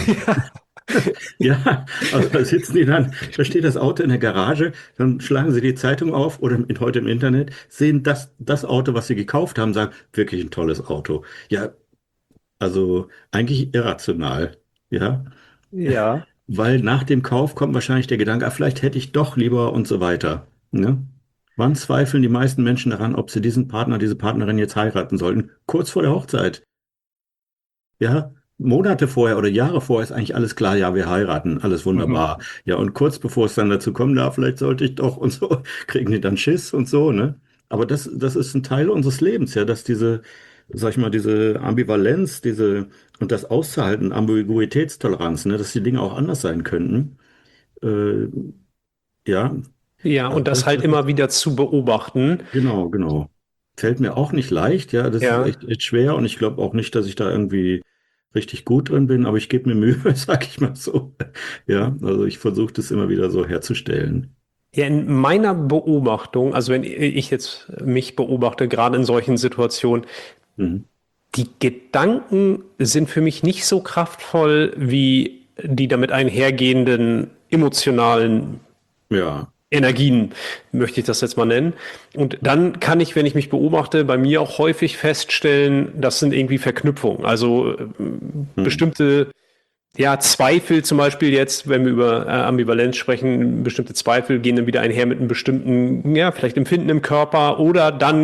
Ja, also da sitzen die dann, da steht das Auto in der Garage, dann schlagen sie die Zeitung auf oder in, heute im Internet, sehen das, das Auto, was sie gekauft haben, sagen, wirklich ein tolles Auto. Ja, also eigentlich irrational. Ja, Ja. weil nach dem Kauf kommt wahrscheinlich der Gedanke, ah, vielleicht hätte ich doch lieber und so weiter. Ne? Wann zweifeln die meisten Menschen daran, ob sie diesen Partner, diese Partnerin jetzt heiraten sollten? Kurz vor der Hochzeit. Ja, Monate vorher oder Jahre vorher ist eigentlich alles klar, ja, wir heiraten, alles Mhm. wunderbar. Ja, und kurz bevor es dann dazu kommt, ja, vielleicht sollte ich doch und so, kriegen die dann Schiss und so, ne? Aber das, das ist ein Teil unseres Lebens, ja, dass diese, sag ich mal, diese Ambivalenz, diese, und das auszuhalten, Ambiguitätstoleranz, ne, dass die Dinge auch anders sein könnten. Äh, ja, Ja, also und das das, halt das ist, immer wieder zu beobachten. genau, genau. Fällt mir auch nicht leicht, ja, das ist Ja. echt, echt schwer und ich glaube auch nicht, dass ich da irgendwie richtig gut drin bin, aber ich gebe mir Mühe, sag ich mal so. Ja, also ich versuche das immer wieder so herzustellen. Ja, in meiner Beobachtung, also wenn ich jetzt mich beobachte, gerade in solchen Situationen, Mhm. die Gedanken sind für mich nicht so kraftvoll wie die damit einhergehenden emotionalen Ja, Energien, möchte ich das jetzt mal nennen. Und dann kann ich, wenn ich mich beobachte, bei mir auch häufig feststellen, das sind irgendwie Verknüpfungen. Also äh, mhm. bestimmte, ja, Zweifel zum Beispiel jetzt, wenn wir über äh, Ambivalenz sprechen, bestimmte Zweifel gehen dann wieder einher mit einem bestimmten, ja, vielleicht Empfinden im Körper oder dann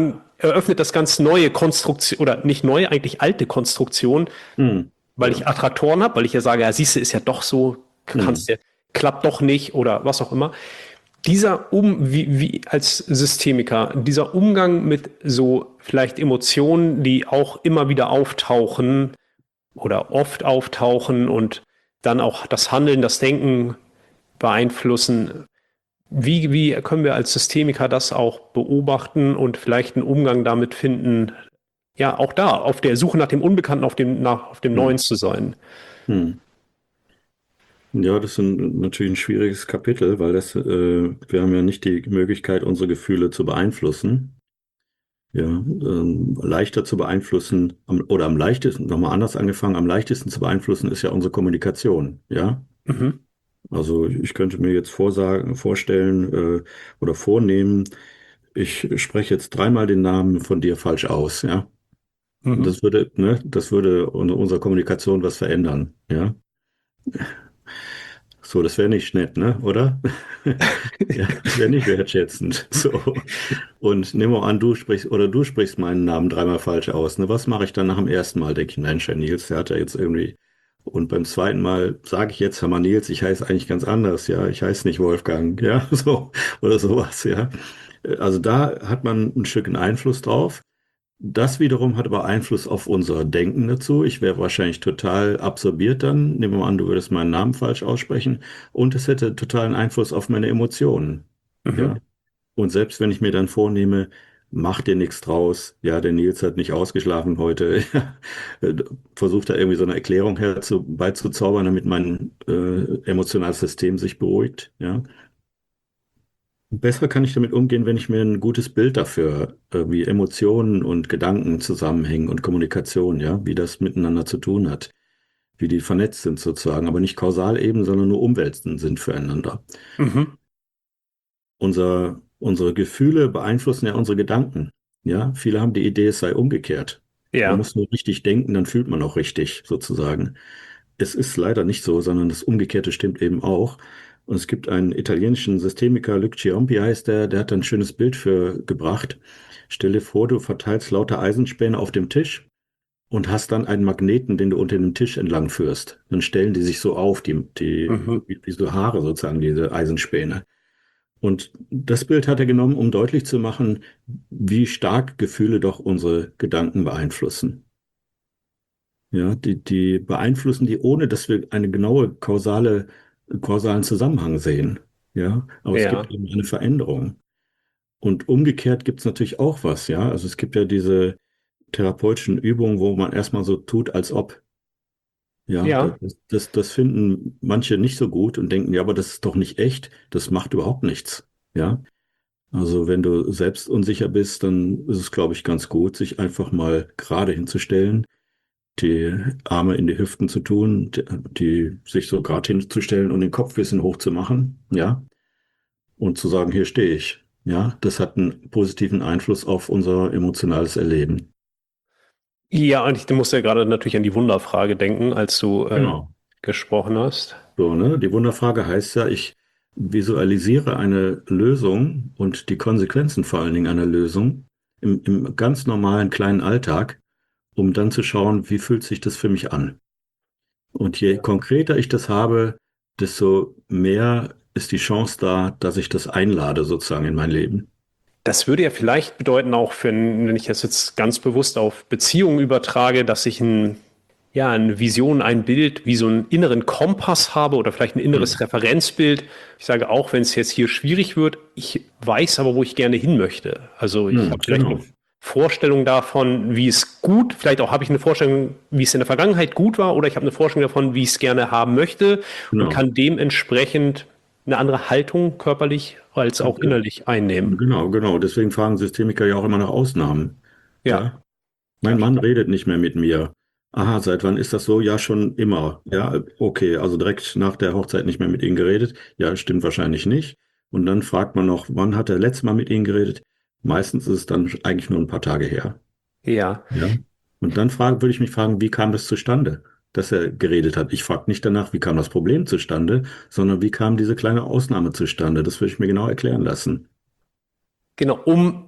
eröffnet das ganz neue Konstruktion, oder nicht neue, eigentlich alte Konstruktion, Hm. weil Ja. ich Attraktoren habe, weil ich ja sage, ja, siehst du, ist ja doch so, kannst Hm. ja, klappt doch nicht oder was auch immer. Dieser Um, wie, wie als Systemiker, dieser Umgang mit so vielleicht Emotionen, die auch immer wieder auftauchen oder oft auftauchen und dann auch das Handeln, das Denken beeinflussen. Wie, wie können wir als Systemiker das auch beobachten und vielleicht einen Umgang damit finden, ja, auch da, auf der Suche nach dem Unbekannten, auf dem, nach, auf dem Hm. Neuen zu sein? Hm. Ja, das ist ein, natürlich ein schwieriges Kapitel, weil das, äh, wir haben ja nicht die Möglichkeit, unsere Gefühle zu beeinflussen. Ja, ähm, leichter zu beeinflussen am, oder am leichtesten, nochmal anders angefangen, am leichtesten zu beeinflussen ist ja unsere Kommunikation. Ja, Mhm. also ich könnte mir jetzt vorsagen, vorstellen äh, oder vornehmen, ich spreche jetzt dreimal den Namen von dir falsch aus. Ja, Mhm. das würde, ne, das würde in unserer Kommunikation was verändern. Ja. So, das wäre nicht nett, ne? Oder? Ja, das wäre nicht wertschätzend. So. Und nehmen wir an, du sprichst oder du sprichst meinen Namen dreimal falsch aus. Ne? Was mache ich dann nach dem ersten Mal? Denke ich, Mensch, Herr Nils, der hat ja jetzt irgendwie. Und beim zweiten Mal sage ich jetzt, Herr mal Nils, ich heiße eigentlich ganz anders, ja. Ich heiße nicht Wolfgang, ja, so oder sowas, ja. Also da hat man ein Stück einen Einfluss drauf. Das wiederum hat aber Einfluss auf unser Denken dazu. Ich wäre wahrscheinlich total absorbiert dann. Nehmen wir mal an, du würdest meinen Namen falsch aussprechen. Und es hätte totalen Einfluss auf meine Emotionen. Ja. Mhm. Und selbst wenn ich mir dann vornehme, mach dir nichts draus. Ja, der Nils hat nicht ausgeschlafen heute. Versucht da irgendwie so eine Erklärung herbeizuzaubern, damit mein äh, emotionales System sich beruhigt. Ja. Besser kann ich damit umgehen, wenn ich mir ein gutes Bild dafür, äh, wie Emotionen und Gedanken zusammenhängen und Kommunikation, ja, wie das miteinander zu tun hat, wie die vernetzt sind sozusagen, aber nicht kausal eben, sondern nur Umwälzend sind füreinander. Mhm. Unser, unsere Gefühle beeinflussen ja unsere Gedanken. Ja, viele haben die Idee, es sei umgekehrt. Man Ja. muss nur richtig denken, dann fühlt man auch richtig, sozusagen. Es ist leider nicht so, sondern das Umgekehrte stimmt eben auch. Und es gibt einen italienischen Systemiker, Luc Ciompi heißt der, der hat ein schönes Bild für gebracht. Stell dir vor, du verteilst lauter Eisenspäne auf dem Tisch und hast dann einen Magneten, den du unter dem Tisch entlang führst. Dann stellen die sich so auf, die, die, Mhm. wie, wie so Haare sozusagen, diese Eisenspäne. Und das Bild hat er genommen, um deutlich zu machen, wie stark Gefühle doch unsere Gedanken beeinflussen. Ja, die, die beeinflussen die, ohne dass wir eine genaue kausale, kausalen Zusammenhang sehen. Ja, aber es gibt Ja. eben eine Veränderung. Und umgekehrt gibt es natürlich auch was, ja. Also es gibt ja diese therapeutischen Übungen, wo man erstmal so tut, als ob. Ja, Ja. das, das, das finden manche nicht so gut und denken, ja, aber das ist doch nicht echt. Das macht überhaupt nichts. Ja. Also wenn du selbst unsicher bist, dann ist es, glaube ich, ganz gut, sich einfach mal gerade hinzustellen, die Arme in die Hüften zu tun, die, die sich so gerade hinzustellen und den Kopf ein bisschen hoch zu machen, ja, und zu sagen, hier stehe ich. Ja, das hat einen positiven Einfluss auf unser emotionales Erleben. Ja, und ich musste ja gerade natürlich an die Wunderfrage denken, als du äh, Genau. gesprochen hast. So, ne? Die Wunderfrage heißt ja, ich visualisiere eine Lösung und die Konsequenzen vor allen Dingen einer Lösung im, im ganz normalen kleinen Alltag, um dann zu schauen, wie fühlt sich das für mich an. Und je konkreter ich das habe, desto mehr ist die Chance da, dass ich das einlade sozusagen in mein Leben. Das würde ja vielleicht bedeuten, auch für, wenn ich das jetzt ganz bewusst auf Beziehungen übertrage, dass ich ein, ja, eine Vision, ein Bild, wie so einen inneren Kompass habe oder vielleicht ein inneres Hm. Referenzbild. Ich sage auch, wenn es jetzt hier schwierig wird, ich weiß aber, wo ich gerne hin möchte. Also ich Hm, habe vielleicht eine genau, Vorstellung davon, wie es gut, vielleicht auch habe ich eine Vorstellung, wie es in der Vergangenheit gut war, oder ich habe eine Vorstellung davon, wie ich es gerne haben möchte und genau. kann dementsprechend eine andere Haltung körperlich als auch innerlich einnehmen. Genau, genau. Deswegen fragen Systemiker ja auch immer nach Ausnahmen. Ja, Ja, mein ja, Mann redet nicht mehr mit mir. Aha, seit wann ist das so? Ja, schon immer. Ja, okay, also direkt nach der Hochzeit nicht mehr mit Ihnen geredet. Ja, stimmt wahrscheinlich nicht. Und dann fragt man noch, wann hat er letztes Mal mit Ihnen geredet? Meistens ist es dann eigentlich nur ein paar Tage her. ja. Ja. Und dann frage, würde ich mich fragen, wie kam das zustande, dass er geredet hat? Ich frage nicht danach, wie kam das Problem zustande, sondern wie kam diese kleine Ausnahme zustande? Das würde ich mir genau erklären lassen. Genau, um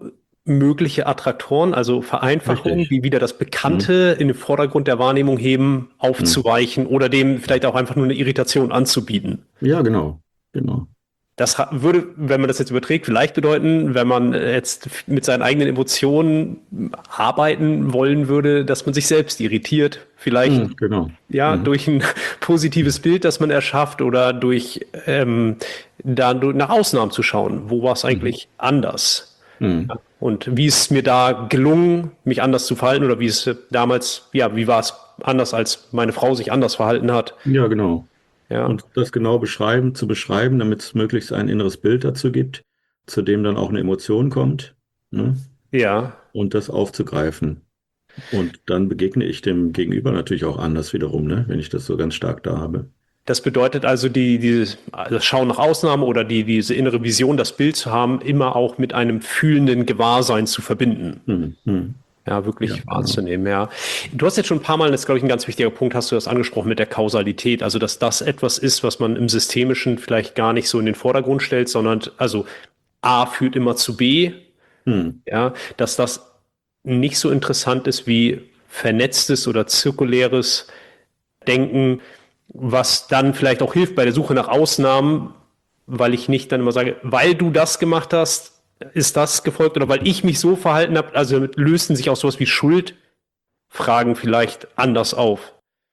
mögliche Attraktoren, also Vereinfachungen, Richtig. die wieder das Hm. Bekannte in den Vordergrund der Wahrnehmung heben, Hm. aufzuweichen oder dem vielleicht auch einfach nur eine Irritation anzubieten. Ja, genau. Genau. Das ha- würde, wenn man das jetzt überträgt, vielleicht bedeuten, wenn man jetzt mit seinen eigenen Emotionen arbeiten wollen würde, dass man sich selbst irritiert. Vielleicht Hm, genau. ja Hm. durch ein positives Bild, das man erschafft oder durch ähm, da nach Ausnahmen zu schauen. Wo war es Hm. eigentlich anders? Hm. Und wie ist es mir da gelungen, mich anders zu verhalten oder wie es damals, ja, wie war es anders, als meine Frau sich anders verhalten hat? Ja, genau. Ja, Und das genau beschreiben, zu beschreiben, damit es möglichst ein inneres Bild dazu gibt, zu dem dann auch eine Emotion kommt, ne? ja. Und das aufzugreifen. Und dann begegne ich dem Gegenüber natürlich auch anders wiederum, ne? Wenn ich das so ganz stark da habe. Das bedeutet also, die, die, das Schauen nach Ausnahmen oder die, diese innere Vision, das Bild zu haben, immer auch mit einem fühlenden Gewahrsein zu verbinden. Hm, hm. Ja, Ja, wirklich genau. wahrzunehmen, ja. Du hast jetzt schon ein paar Mal, das ist, glaube ich, ein ganz wichtiger Punkt, hast du das angesprochen mit der Kausalität. Also, dass das etwas ist, was man im Systemischen vielleicht gar nicht so in den Vordergrund stellt, sondern, also, A führt immer zu B, Hm. ja, dass das nicht so interessant ist wie vernetztes oder zirkuläres Denken, was dann vielleicht auch hilft bei der Suche nach Ausnahmen, weil ich nicht dann immer sage, weil du das gemacht hast, ist das gefolgt oder weil ich mich so verhalten habe. Also damit lösten sich auch sowas wie Schuldfragen vielleicht anders auf.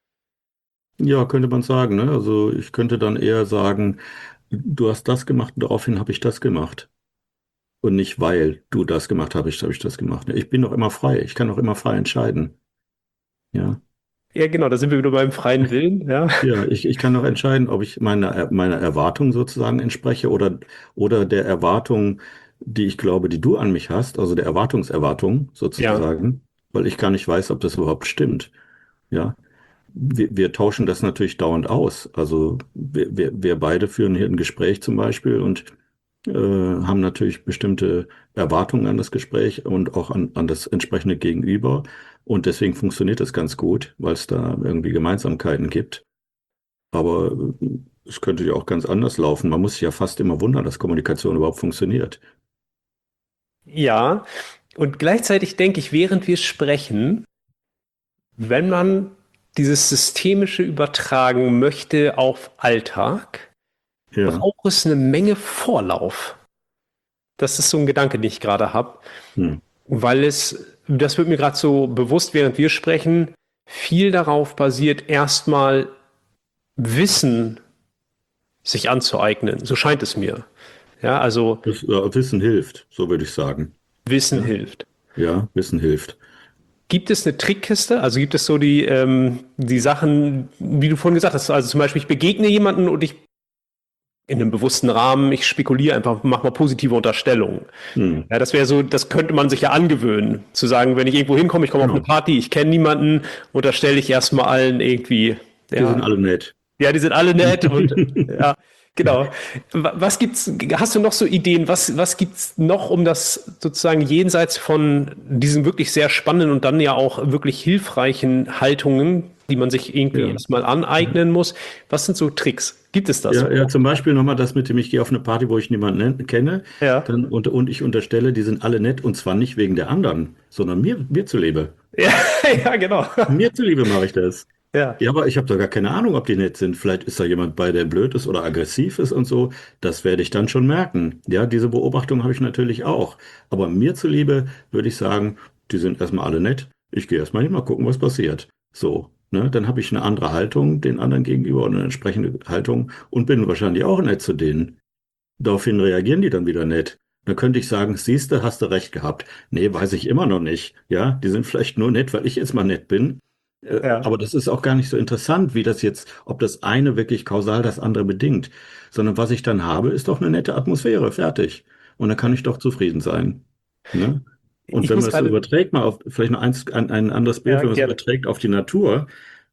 Ja, könnte man sagen, ne? Also ich könnte dann eher sagen, du hast das gemacht und daraufhin habe ich das gemacht. Und nicht, weil du das gemacht hast, habe ich das gemacht. Ich bin doch immer frei. Ich kann doch immer frei entscheiden. Ja. Ja, genau, da sind wir wieder beim freien Willen, ja. Ja, ich, ich kann doch entscheiden, ob ich meiner meiner Erwartung sozusagen entspreche oder, oder der Erwartung, die ich glaube, die du an mich hast, also der Erwartungserwartung Ja, sozusagen, weil ich gar nicht weiß, ob das überhaupt stimmt. Ja, wir, wir tauschen das natürlich dauernd aus. Also wir, wir, wir beide führen hier ein Gespräch zum Beispiel und äh, haben natürlich bestimmte Erwartungen an das Gespräch und auch an, an das entsprechende Gegenüber. Und deswegen funktioniert das ganz gut, weil es da irgendwie Gemeinsamkeiten gibt. Aber äh, es könnte ja auch ganz anders laufen. Man muss sich ja fast immer wundern, dass Kommunikation überhaupt funktioniert. ja. Und gleichzeitig denke ich, während wir sprechen, wenn man dieses systemische übertragen möchte auf Alltag, Ja. braucht es eine Menge Vorlauf. Das ist so ein Gedanke, den ich gerade habe, Hm. weil es, das wird mir gerade so bewusst, während wir sprechen, viel darauf basiert, erstmal Wissen sich anzueignen. So scheint es mir. Ja, also Das, äh, Wissen hilft, so würde ich sagen. Wissen Ja, hilft. ja, Wissen hilft. Gibt es eine Trickkiste? Also gibt es so die, ähm, die Sachen, wie du vorhin gesagt hast, also zum Beispiel, ich begegne jemanden und ich in einem bewussten Rahmen, ich spekuliere einfach, mach mal positive Unterstellungen. Hm. Ja, das wäre so, das könnte man sich ja angewöhnen. Zu sagen, wenn ich irgendwo hinkomme, ich komme auf eine Genau. Party, ich kenne niemanden, unterstelle ich erstmal allen irgendwie, Die sind ja, alle nett. ja, die sind alle nett und ja, genau. Was gibt's, hast du noch so Ideen, was, was gibt's noch, um das sozusagen jenseits von diesen wirklich sehr spannenden und dann ja auch wirklich hilfreichen Haltungen, die man sich irgendwie Ja. erstmal aneignen muss, was sind so Tricks? Gibt es das Ja, ja, überhaupt? zum Beispiel nochmal das mit dem, ich gehe auf eine Party, wo ich niemanden nen- kenne, Ja. dann, und, und ich unterstelle, die sind alle nett, und zwar nicht wegen der anderen, sondern mir, mir zuliebe. Ja, ja, genau. Mir zuliebe mache ich das. Ja, Ja, aber ich habe doch gar keine Ahnung, ob die nett sind. Vielleicht ist da jemand bei, der blöd ist oder aggressiv ist und so. Das werde ich dann schon merken. Ja, diese Beobachtung habe ich natürlich auch. Aber mir zuliebe würde ich sagen, die sind erstmal alle nett. Ich gehe erstmal hin, mal gucken, was passiert. So, ne? Dann habe ich eine andere Haltung den anderen gegenüber und eine entsprechende Haltung und bin wahrscheinlich auch nett zu denen. Daraufhin reagieren die dann wieder nett. Dann könnte ich sagen, siehste, hast du recht gehabt. Nee, weiß ich immer noch nicht. Ja, die sind vielleicht nur nett, weil ich jetzt mal nett bin. Äh, ja, Aber das ist auch gar nicht so interessant, wie das jetzt, ob das eine wirklich kausal das andere bedingt. Sondern was ich dann habe, ist doch eine nette Atmosphäre. Fertig. Und dann kann ich doch zufrieden sein. Ne? Und ich wenn man muss das so gerade, überträgt, mal auf, vielleicht noch eins, ein, ein anderes Bild, ja, wenn man es gerne. überträgt auf die Natur.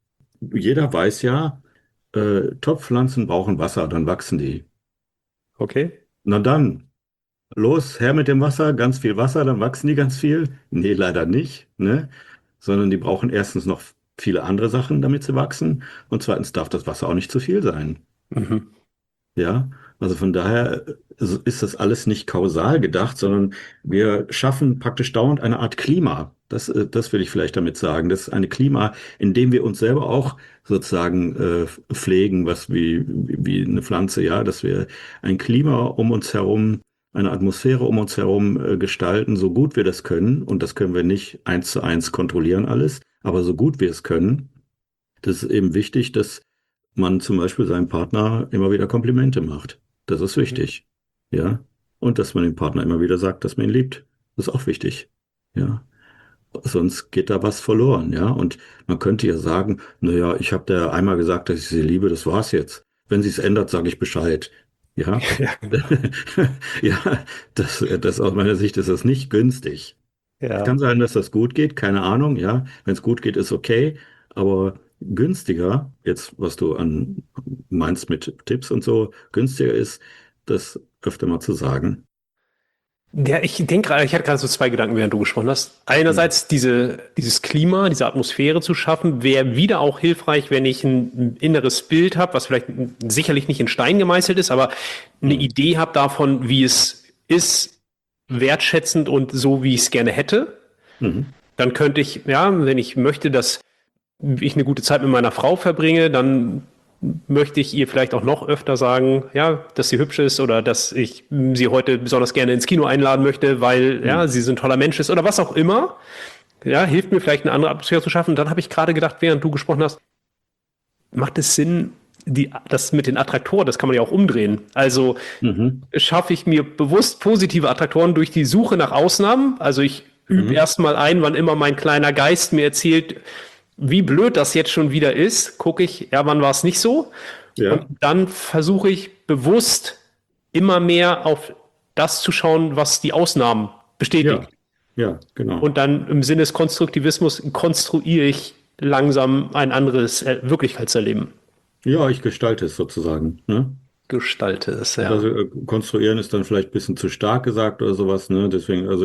Jeder weiß ja, äh, Topfpflanzen brauchen Wasser, dann wachsen die. Okay. Na dann. Los, her mit dem Wasser, ganz viel Wasser, dann wachsen die ganz viel? Nee, leider nicht, ne? Sondern die brauchen erstens noch viele andere Sachen, damit sie wachsen. Und zweitens darf das Wasser auch nicht zu viel sein. Mhm. Ja? Also von daher also ist das alles nicht kausal gedacht, sondern wir schaffen praktisch dauernd eine Art Klima. Das, äh, das will ich vielleicht damit sagen. Das ist eine Klima, in dem wir uns selber auch sozusagen äh, pflegen, was wie, wie eine Pflanze, ja, dass wir ein Klima um uns herum, eine Atmosphäre um uns herum äh, gestalten, so gut wir das können. Und das können wir nicht eins zu eins kontrollieren alles, aber so gut wir es können. Das ist eben wichtig, dass man zum Beispiel seinem Partner immer wieder Komplimente macht. Das ist wichtig. Ja. Und dass man dem Partner immer wieder sagt, dass man ihn liebt. Das ist auch wichtig. Ja. Sonst geht da was verloren. Ja. Und man könnte ja sagen, naja, ich habe der einmal gesagt, dass ich sie liebe, das war's jetzt. Wenn sie es ändert, sage ich Bescheid. Ja. Ja, genau. Ja, das, das aus meiner Sicht ist das nicht günstig. Es kann Ja. sein, dass das gut geht, keine Ahnung, ja. Wenn es gut geht, ist okay. Aber günstiger, jetzt was du an meinst mit Tipps und so, günstiger ist, das öfter mal zu sagen. Ja, ich denke gerade, ich hatte gerade so zwei Gedanken, während du gesprochen hast. Hm. Einerseits diese, dieses Klima, diese Atmosphäre zu schaffen, wäre wieder auch hilfreich, wenn ich ein inneres Bild habe, was vielleicht sicherlich nicht in Stein gemeißelt ist, aber eine Hm. Idee habe davon, wie es ist, wertschätzend und so, wie ich es gerne hätte. Mhm. Dann könnte ich, ja, wenn ich möchte, dass ich eine gute Zeit mit meiner Frau verbringe, dann möchte ich ihr vielleicht auch noch öfter sagen, ja, dass sie hübsch ist oder dass ich sie heute besonders gerne ins Kino einladen möchte, weil ja, Hm. sie so ein toller Mensch ist oder was auch immer. Ja, hilft mir vielleicht eine andere Atmosphäre zu schaffen. Und dann habe ich gerade gedacht, während du gesprochen hast, macht es Sinn, die, das mit den Attraktoren, das kann man ja auch umdrehen. Also Mhm. schaffe ich mir bewusst positive Attraktoren durch die Suche nach Ausnahmen. Also ich übe Mhm. erstmal ein, wann immer mein kleiner Geist mir erzählt, wie blöd das jetzt schon wieder ist, gucke ich, ja, wann war es nicht so? Und Ja, dann versuche ich bewusst immer mehr auf das zu schauen, was die Ausnahmen ja, bestätigt. ja, genau. Und dann im Sinne des Konstruktivismus konstruiere ich langsam ein anderes äh, Wirklichkeitserleben. Ja, ich gestalte es sozusagen, ne? Gestalte es, Also ja. äh, konstruieren ist dann vielleicht ein bisschen zu stark gesagt oder sowas, ne? Deswegen, also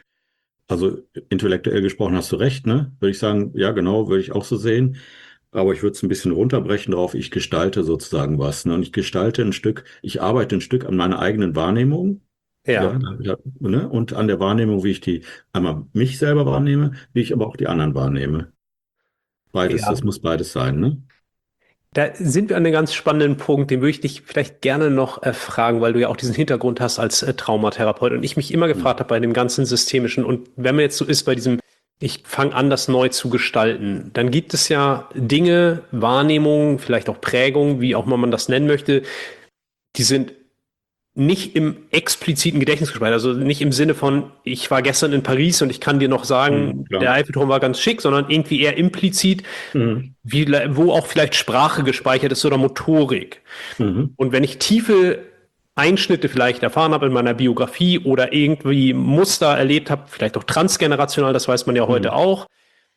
Also intellektuell gesprochen hast du recht, ne? Würde ich sagen, ja, genau, würde ich auch so sehen. Aber ich würde es ein bisschen runterbrechen drauf, ich gestalte sozusagen was, ne? Und ich gestalte ein Stück, ich arbeite ein Stück an meiner eigenen Wahrnehmung, ja, Ja, ja, ne? Und an der Wahrnehmung, wie ich die, einmal mich selber wahrnehme, wie ich aber auch die anderen wahrnehme. Beides, ja. das muss beides sein, ne? Da sind wir an einem ganz spannenden Punkt, den würde ich dich vielleicht gerne noch äh, fragen, weil du ja auch diesen Hintergrund hast als äh, Traumatherapeut und ich mich immer Hm. gefragt habe bei dem ganzen Systemischen und wenn man jetzt so ist bei diesem, ich fange an, das neu zu gestalten, dann gibt es ja Dinge, Wahrnehmungen, vielleicht auch Prägungen, wie auch immer man das nennen möchte, die sind nicht im expliziten Gedächtnis gespeichert, also nicht im Sinne von, ich war gestern in Paris und ich kann dir noch Hm, sagen, der klar. Eiffelturm war ganz schick, sondern irgendwie eher implizit, Mhm. wie, wo auch vielleicht Sprache gespeichert ist oder Motorik. Mhm. Und wenn ich tiefe Einschnitte vielleicht erfahren habe in meiner Biografie oder irgendwie Muster erlebt habe, vielleicht auch transgenerational, das weiß man ja heute Mhm. auch,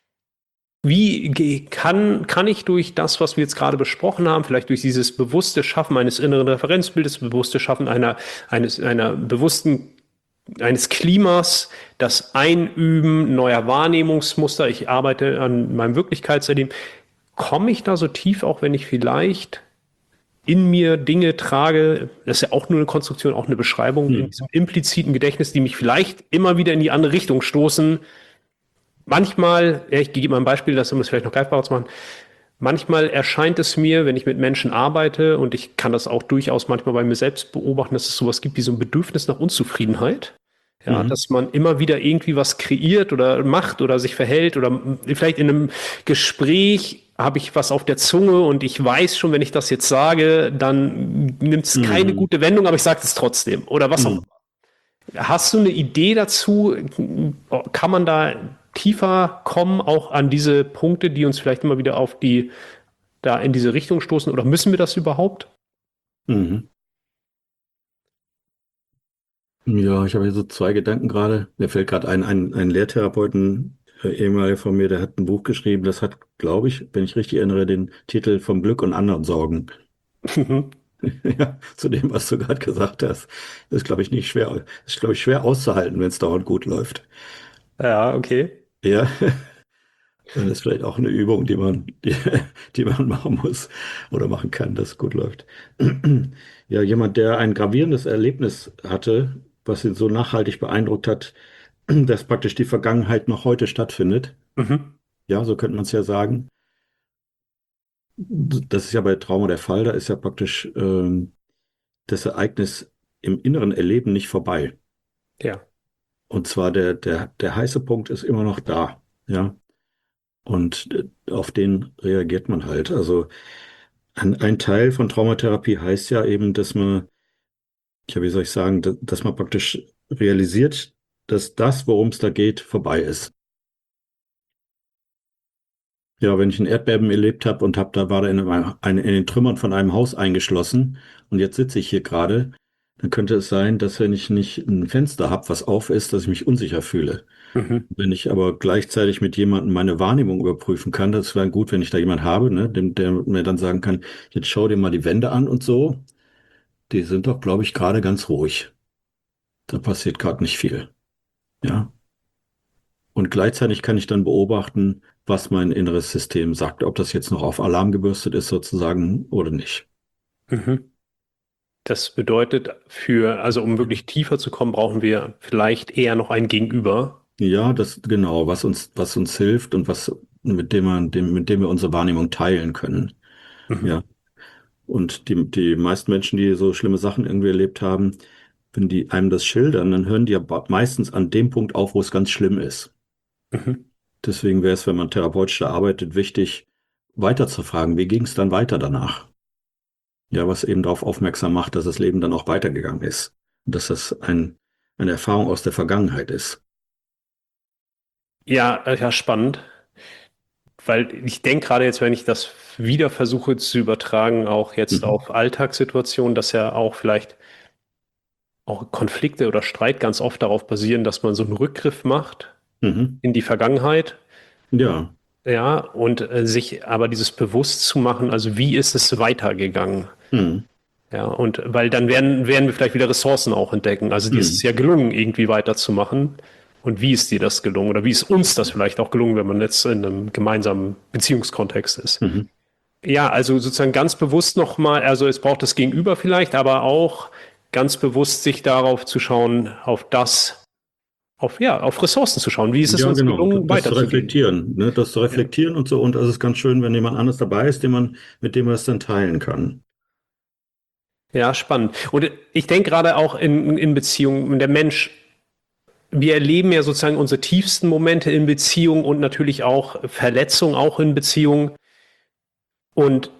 wie kann, kann ich durch das, was wir jetzt gerade besprochen haben, vielleicht durch dieses bewusste Schaffen eines inneren Referenzbildes, bewusste Schaffen einer, eines, einer bewussten, eines Klimas, das Einüben neuer Wahrnehmungsmuster, ich arbeite an meinem Wirklichkeitserleben, komme ich da so tief, auch wenn ich vielleicht in mir Dinge trage, das ist ja auch nur eine Konstruktion, auch eine Beschreibung in Mhm. diesem impliziten Gedächtnis, die mich vielleicht immer wieder in die andere Richtung stoßen. Manchmal, ja, ich gebe mal ein Beispiel, das um es vielleicht noch greifbarer zu machen. Manchmal erscheint es mir, wenn ich mit Menschen arbeite, und ich kann das auch durchaus manchmal bei mir selbst beobachten, dass es sowas gibt wie so ein Bedürfnis nach Unzufriedenheit. Ja, Mhm. dass man immer wieder irgendwie was kreiert oder macht oder sich verhält oder vielleicht in einem Gespräch habe ich was auf der Zunge und ich weiß schon, wenn ich das jetzt sage, dann nimmt es keine Mhm. gute Wendung, aber ich sage es trotzdem oder was auch. Mhm. Hast du eine Idee dazu? Kann man da tiefer kommen, auch an diese Punkte, die uns vielleicht immer wieder auf die, da in diese Richtung stoßen? Oder müssen wir das überhaupt? Mhm. Ja, ich habe hier so zwei Gedanken gerade. Mir fällt gerade ein, ein, ein Lehrtherapeuten, äh, ehemaliger von mir, der hat ein Buch geschrieben, das hat, glaube ich, wenn ich richtig erinnere, den Titel Vom Glück und anderen Sorgen. Ja, zu dem, was du gerade gesagt hast. Das ist, glaube ich, nicht schwer, ist, glaube ich, schwer auszuhalten, wenn es dauernd gut läuft. Ja, okay. Ja, Das ist vielleicht auch eine Übung, die man, die, die man machen muss oder machen kann, dass es gut läuft. Ja, jemand, der ein gravierendes Erlebnis hatte, was ihn so nachhaltig beeindruckt hat, dass praktisch die Vergangenheit noch heute stattfindet. Mhm. Ja, so könnte man es ja sagen. Das ist ja bei Trauma der Fall. Da ist ja praktisch ähm, das Ereignis im inneren Erleben nicht vorbei. Ja. Und zwar der, der, der heiße Punkt ist immer noch da. Ja. Und äh, auf den reagiert man halt. Also ein, ein Teil von Traumatherapie heißt ja eben, dass man, ja, wie soll ich sagen, dass, dass man praktisch realisiert, dass das, worum es da geht, vorbei ist. Ja, wenn ich ein Erdbeben erlebt habe und hab, da war da in, einem, ein, in den Trümmern von einem Haus eingeschlossen und jetzt sitze ich hier gerade, dann könnte es sein, dass wenn ich nicht ein Fenster habe, was auf ist, dass ich mich unsicher fühle. Mhm. Wenn ich aber gleichzeitig mit jemandem meine Wahrnehmung überprüfen kann, das wäre gut, wenn ich da jemand habe, ne, dem, der mir dann sagen kann, jetzt schau dir mal die Wände an und so, die sind doch, glaube ich, gerade ganz ruhig. Da passiert gerade nicht viel. Ja. Und gleichzeitig kann ich dann beobachten, was mein inneres System sagt, ob das jetzt noch auf Alarm gebürstet ist sozusagen oder nicht. Mhm. Das bedeutet für, also um wirklich tiefer zu kommen, brauchen wir vielleicht eher noch ein Gegenüber. Ja, das genau, was uns, was uns hilft und was mit dem man, dem, mit dem wir unsere Wahrnehmung teilen können. Mhm. Ja. Und die, die meisten Menschen, die so schlimme Sachen irgendwie erlebt haben, wenn die einem das schildern, dann hören die ja ba- meistens an dem Punkt auf, wo es ganz schlimm ist. Mhm. Deswegen wäre es, wenn man therapeutisch da arbeitet, wichtig, weiter zu fragen, wie ging es dann weiter danach? Ja, was eben darauf aufmerksam macht, dass das Leben dann auch weitergegangen ist. Und dass das ein, eine Erfahrung aus der Vergangenheit ist. Ja, äh, ja, spannend, weil ich denke gerade jetzt, wenn ich das wieder versuche zu übertragen, auch jetzt Mhm. auf Alltagssituationen, dass ja auch vielleicht auch Konflikte oder Streit ganz oft darauf basieren, dass man so einen Rückgriff macht Mhm. in die Vergangenheit. Ja. Ja, und äh, sich aber dieses bewusst zu machen, also wie ist es weitergegangen? Mhm. Ja, und weil dann werden, werden wir vielleicht wieder Ressourcen auch entdecken. Also dir ist es Mhm. ja gelungen, irgendwie weiterzumachen. Und wie ist dir das gelungen? Oder wie ist uns das vielleicht auch gelungen, wenn man jetzt in einem gemeinsamen Beziehungskontext ist? Mhm. Ja, also sozusagen ganz bewusst nochmal, also es braucht das Gegenüber vielleicht, aber auch ganz bewusst sich darauf zu schauen, auf das, auf, ja, auf Ressourcen zu schauen. Wie ist es Ja, uns genau. gelungen, Das zu weiterzugehen? reflektieren, ne? Das zu Ja. reflektieren und so. Und das ist ganz schön, wenn jemand anderes dabei ist, den man, mit dem man es dann teilen kann. Ja, spannend. Und ich denke gerade auch in, in Beziehungen, der Mensch, wir erleben ja sozusagen unsere tiefsten Momente in Beziehung und natürlich auch Verletzungen auch in Beziehung. Und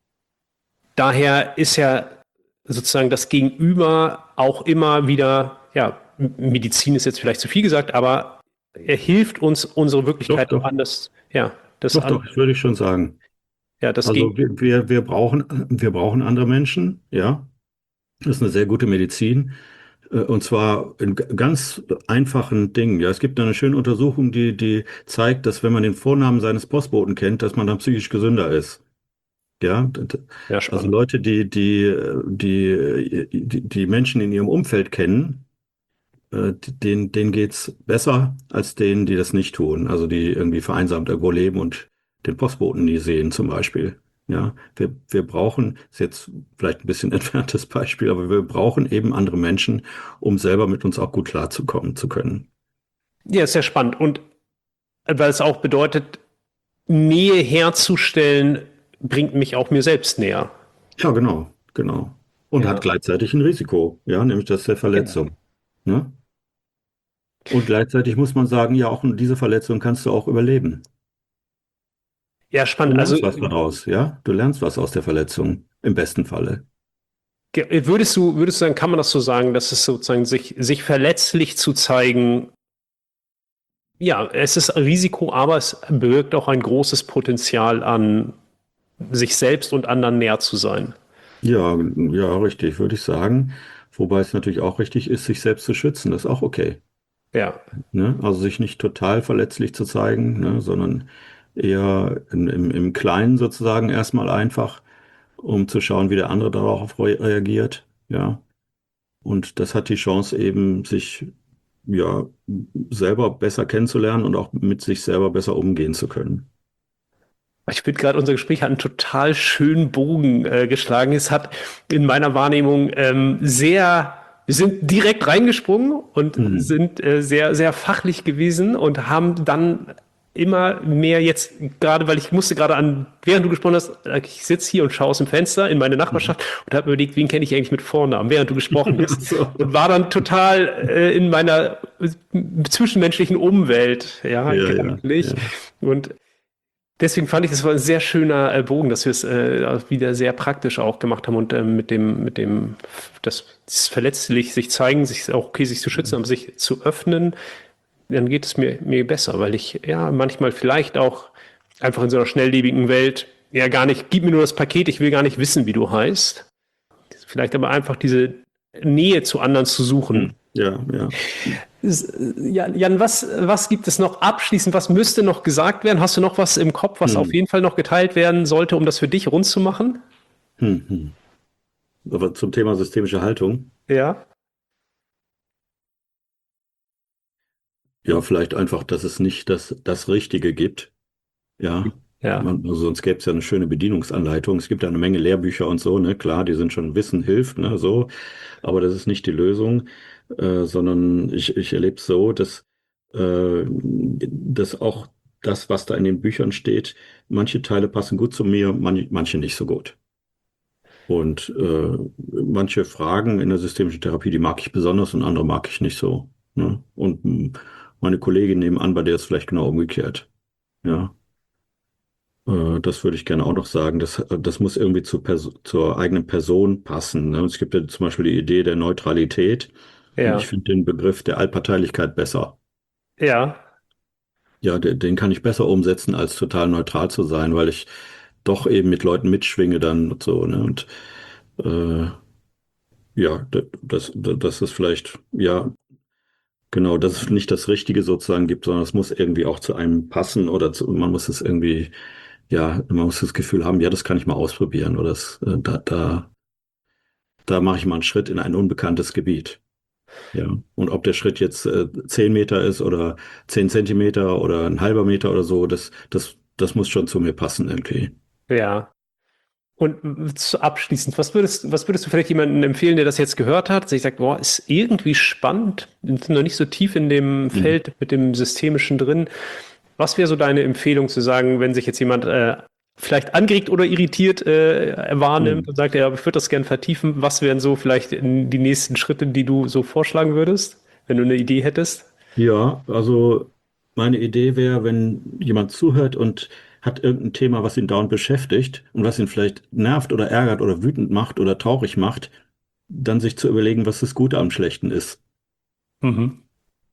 daher ist ja sozusagen das Gegenüber auch immer wieder, ja, Medizin ist jetzt vielleicht zu viel gesagt, aber er hilft uns, unsere Doch, Wirklichkeit auch doch, anders, ja, das doch, an, doch, würde ich schon sagen. ja, das Also Gegen, wir, wir, wir brauchen, wir brauchen andere Menschen, ja. Das ist eine sehr gute Medizin. Äh, Und zwar in g- ganz einfachen Dingen. Ja, es gibt eine schöne Untersuchung, die, die zeigt, dass wenn man den Vornamen seines Postboten kennt, dass man dann psychisch gesünder ist. Ja, d- d- ja, also spannend. Leute, die, die, äh, die, äh, die, die Menschen in ihrem Umfeld kennen, äh, denen, denen geht's besser als denen, die das nicht tun. Also die irgendwie vereinsamt irgendwo leben und den Postboten nie sehen, zum Beispiel. Ja, wir, wir brauchen, ist jetzt vielleicht ein bisschen entferntes Beispiel, aber wir brauchen eben andere Menschen, um selber mit uns auch gut klarzukommen zu können. Ja, sehr spannend. Und weil es auch bedeutet, Nähe herzustellen, bringt mich auch mir selbst näher. Ja, genau, genau. Und hat Ja, gleichzeitig ein Risiko, ja, nämlich das der genau. Verletzung. Ne? Und gleichzeitig muss man sagen, ja, auch diese Verletzung kannst du auch überleben. Ja, Du spannend. Also lernst was daraus, ja? Du lernst was aus der Verletzung, im besten Falle. ge- würdest du, würdest du sagen, kann man das so sagen, dass es sozusagen sich, sich verletzlich zu zeigen, ja, es ist ein Risiko, aber es birgt auch ein großes Potenzial an, sich selbst und anderen näher zu sein. Ja, ja, richtig, würde ich sagen. Wobei es natürlich auch richtig ist, sich selbst zu schützen. Das ist auch okay. Ja, Ne? Also sich nicht total verletzlich zu zeigen, ne? Sondern eher in, im, im Kleinen sozusagen erstmal einfach, um zu schauen, wie der andere darauf re reagiert. Ja. Und das hat die Chance eben, sich ja, selber besser kennenzulernen und auch mit sich selber besser umgehen zu können. Ich finde gerade, unser Gespräch hat einen total schönen Bogen äh, geschlagen. Es hat in meiner Wahrnehmung ähm, sehr, wir sind direkt reingesprungen und Mhm. sind äh, sehr, sehr fachlich gewesen und haben dann immer mehr jetzt, gerade weil ich musste gerade an, während du gesprochen hast, ich sitze hier und schaue aus dem Fenster in meine Mhm. Nachbarschaft und habe mir überlegt, wen kenne ich eigentlich mit Vornamen, während du gesprochen hast. So. Und war dann total äh, in meiner äh, zwischenmenschlichen Umwelt, ja, Ja, ja, gedanklich. ja. Und deswegen fand ich, es war ein sehr schöner äh, Bogen, dass wir es äh, wieder sehr praktisch auch gemacht haben und ähm, mit dem, mit dem, das, das verletzlich sich zeigen, sich auch okay, sich zu schützen, aber sich zu öffnen, dann geht es mir, mir besser, weil ich ja manchmal vielleicht auch einfach in so einer schnelllebigen Welt ja gar nicht, gib mir nur das Paket, ich will gar nicht wissen, wie du heißt. Vielleicht aber einfach diese Nähe zu anderen zu suchen. Hm. Ja, ja. Jan, Jan, was, was gibt es noch abschließend? Was müsste noch gesagt werden? Hast du noch was im Kopf, was auf Hm. jeden Fall noch geteilt werden sollte, um das für dich rund zu machen? Hm. Hm. Aber zum Thema systemische Haltung, Ja, ja, vielleicht einfach, dass es nicht das, das Richtige gibt. Ja, ja, man, also sonst gäbe es ja eine schöne Bedienungsanleitung. Es gibt ja eine Menge Lehrbücher und so, ne? Klar, die sind schon Wissen hilft, ne? So, aber das ist nicht die Lösung, äh, sondern ich, ich erlebe es so, dass, äh, dass auch das, was da in den Büchern steht, manche Teile passen gut zu mir, man, manche nicht so gut. Und äh, manche Fragen in der systemischen Therapie, die mag ich besonders und andere mag ich nicht so. Ne? Und mh, meine Kollegin nebenan, bei der ist vielleicht genau umgekehrt. Ja. Äh, Das würde ich gerne auch noch sagen. Das, das muss irgendwie zur, Perso zur eigenen Person passen. Ne? Es gibt ja zum Beispiel die Idee der Neutralität. Und ich ja, finde den Begriff der Allparteilichkeit besser. ja, Ja, de- den kann ich besser umsetzen, als total neutral zu sein, weil ich doch eben mit Leuten mitschwinge dann und so. Ne? Und äh, ja, d- das, d- das ist vielleicht, ja, genau, dass es nicht das Richtige sozusagen gibt, sondern es muss irgendwie auch zu einem passen oder zu, man muss es irgendwie, ja, man muss das Gefühl haben, ja, das kann ich mal ausprobieren oder das, äh, da, da, da mache ich mal einen Schritt in ein unbekanntes Gebiet. Ja. Und ob der Schritt jetzt äh, zehn Meter ist oder zehn Zentimeter oder ein halber Meter oder so, das, das, das muss schon zu mir passen irgendwie. ja. Und zu- abschließend, was würdest, was würdest du vielleicht jemandem empfehlen, der das jetzt gehört hat, sich sagt, boah, ist irgendwie spannend, wir sind noch nicht so tief in dem Mhm. Feld mit dem Systemischen drin. Was wäre so deine Empfehlung zu sagen, wenn sich jetzt jemand äh, vielleicht angeregt oder irritiert äh, wahrnimmt Mhm. und sagt, ja, ich würde das gerne vertiefen, was wären so vielleicht die nächsten Schritte, die du so vorschlagen würdest, wenn du eine Idee hättest? Ja, also meine Idee wäre, wenn jemand zuhört und hat irgendein Thema, was ihn dauernd beschäftigt und was ihn vielleicht nervt oder ärgert oder wütend macht oder traurig macht, dann sich zu überlegen, was das Gute am Schlechten ist. Mhm.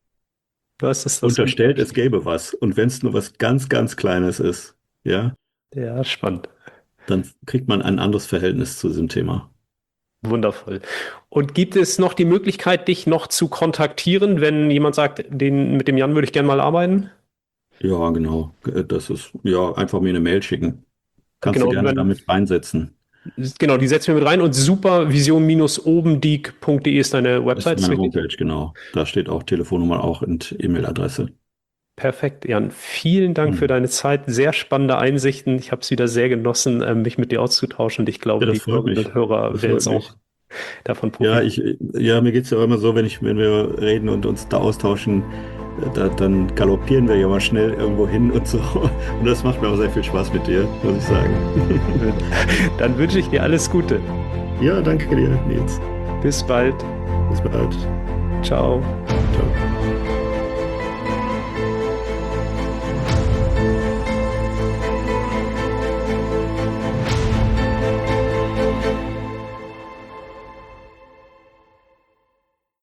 Was ist das Gute am Unterstellt, es Schluss? gäbe was. Und wenn es nur was ganz, ganz Kleines ist, ja, Ja, spannend. dann kriegt man ein anderes Verhältnis zu diesem Thema. Wundervoll. Und gibt es noch die Möglichkeit, dich noch zu kontaktieren, wenn jemand sagt, den, mit dem Jan würde ich gerne mal arbeiten? Ja, genau. Äh, Das ist, ja, einfach mir eine Mail schicken. Kannst du Genau, gerne wenn, damit reinsetzen. genau, die setzen wir mit rein und supervision-obendiek.de ist deine Das ist Website, ist meine richtig? Homepage, genau. Da steht auch Telefonnummer auch und E-Mail-Adresse. Perfekt, Jan. Vielen Dank für Hm. deine Zeit. Sehr spannende Einsichten. Ich habe es wieder sehr genossen, ähm, mich mit dir auszutauschen und ich Ja, glaube, das die freut Hörerinnen mich. und Hörer Das werden freut es auch mich. davon Ja, profitieren. ich, ja, mir geht's ja auch immer so, wenn ich, wenn wir reden und uns da austauschen, da, dann galoppieren wir ja mal schnell irgendwo hin und so. Und das macht mir auch sehr viel Spaß mit dir, muss ich sagen. Dann wünsche ich dir alles Gute. Ja, danke dir, Nils. Bis bald. Bis bald. Ciao. Ciao.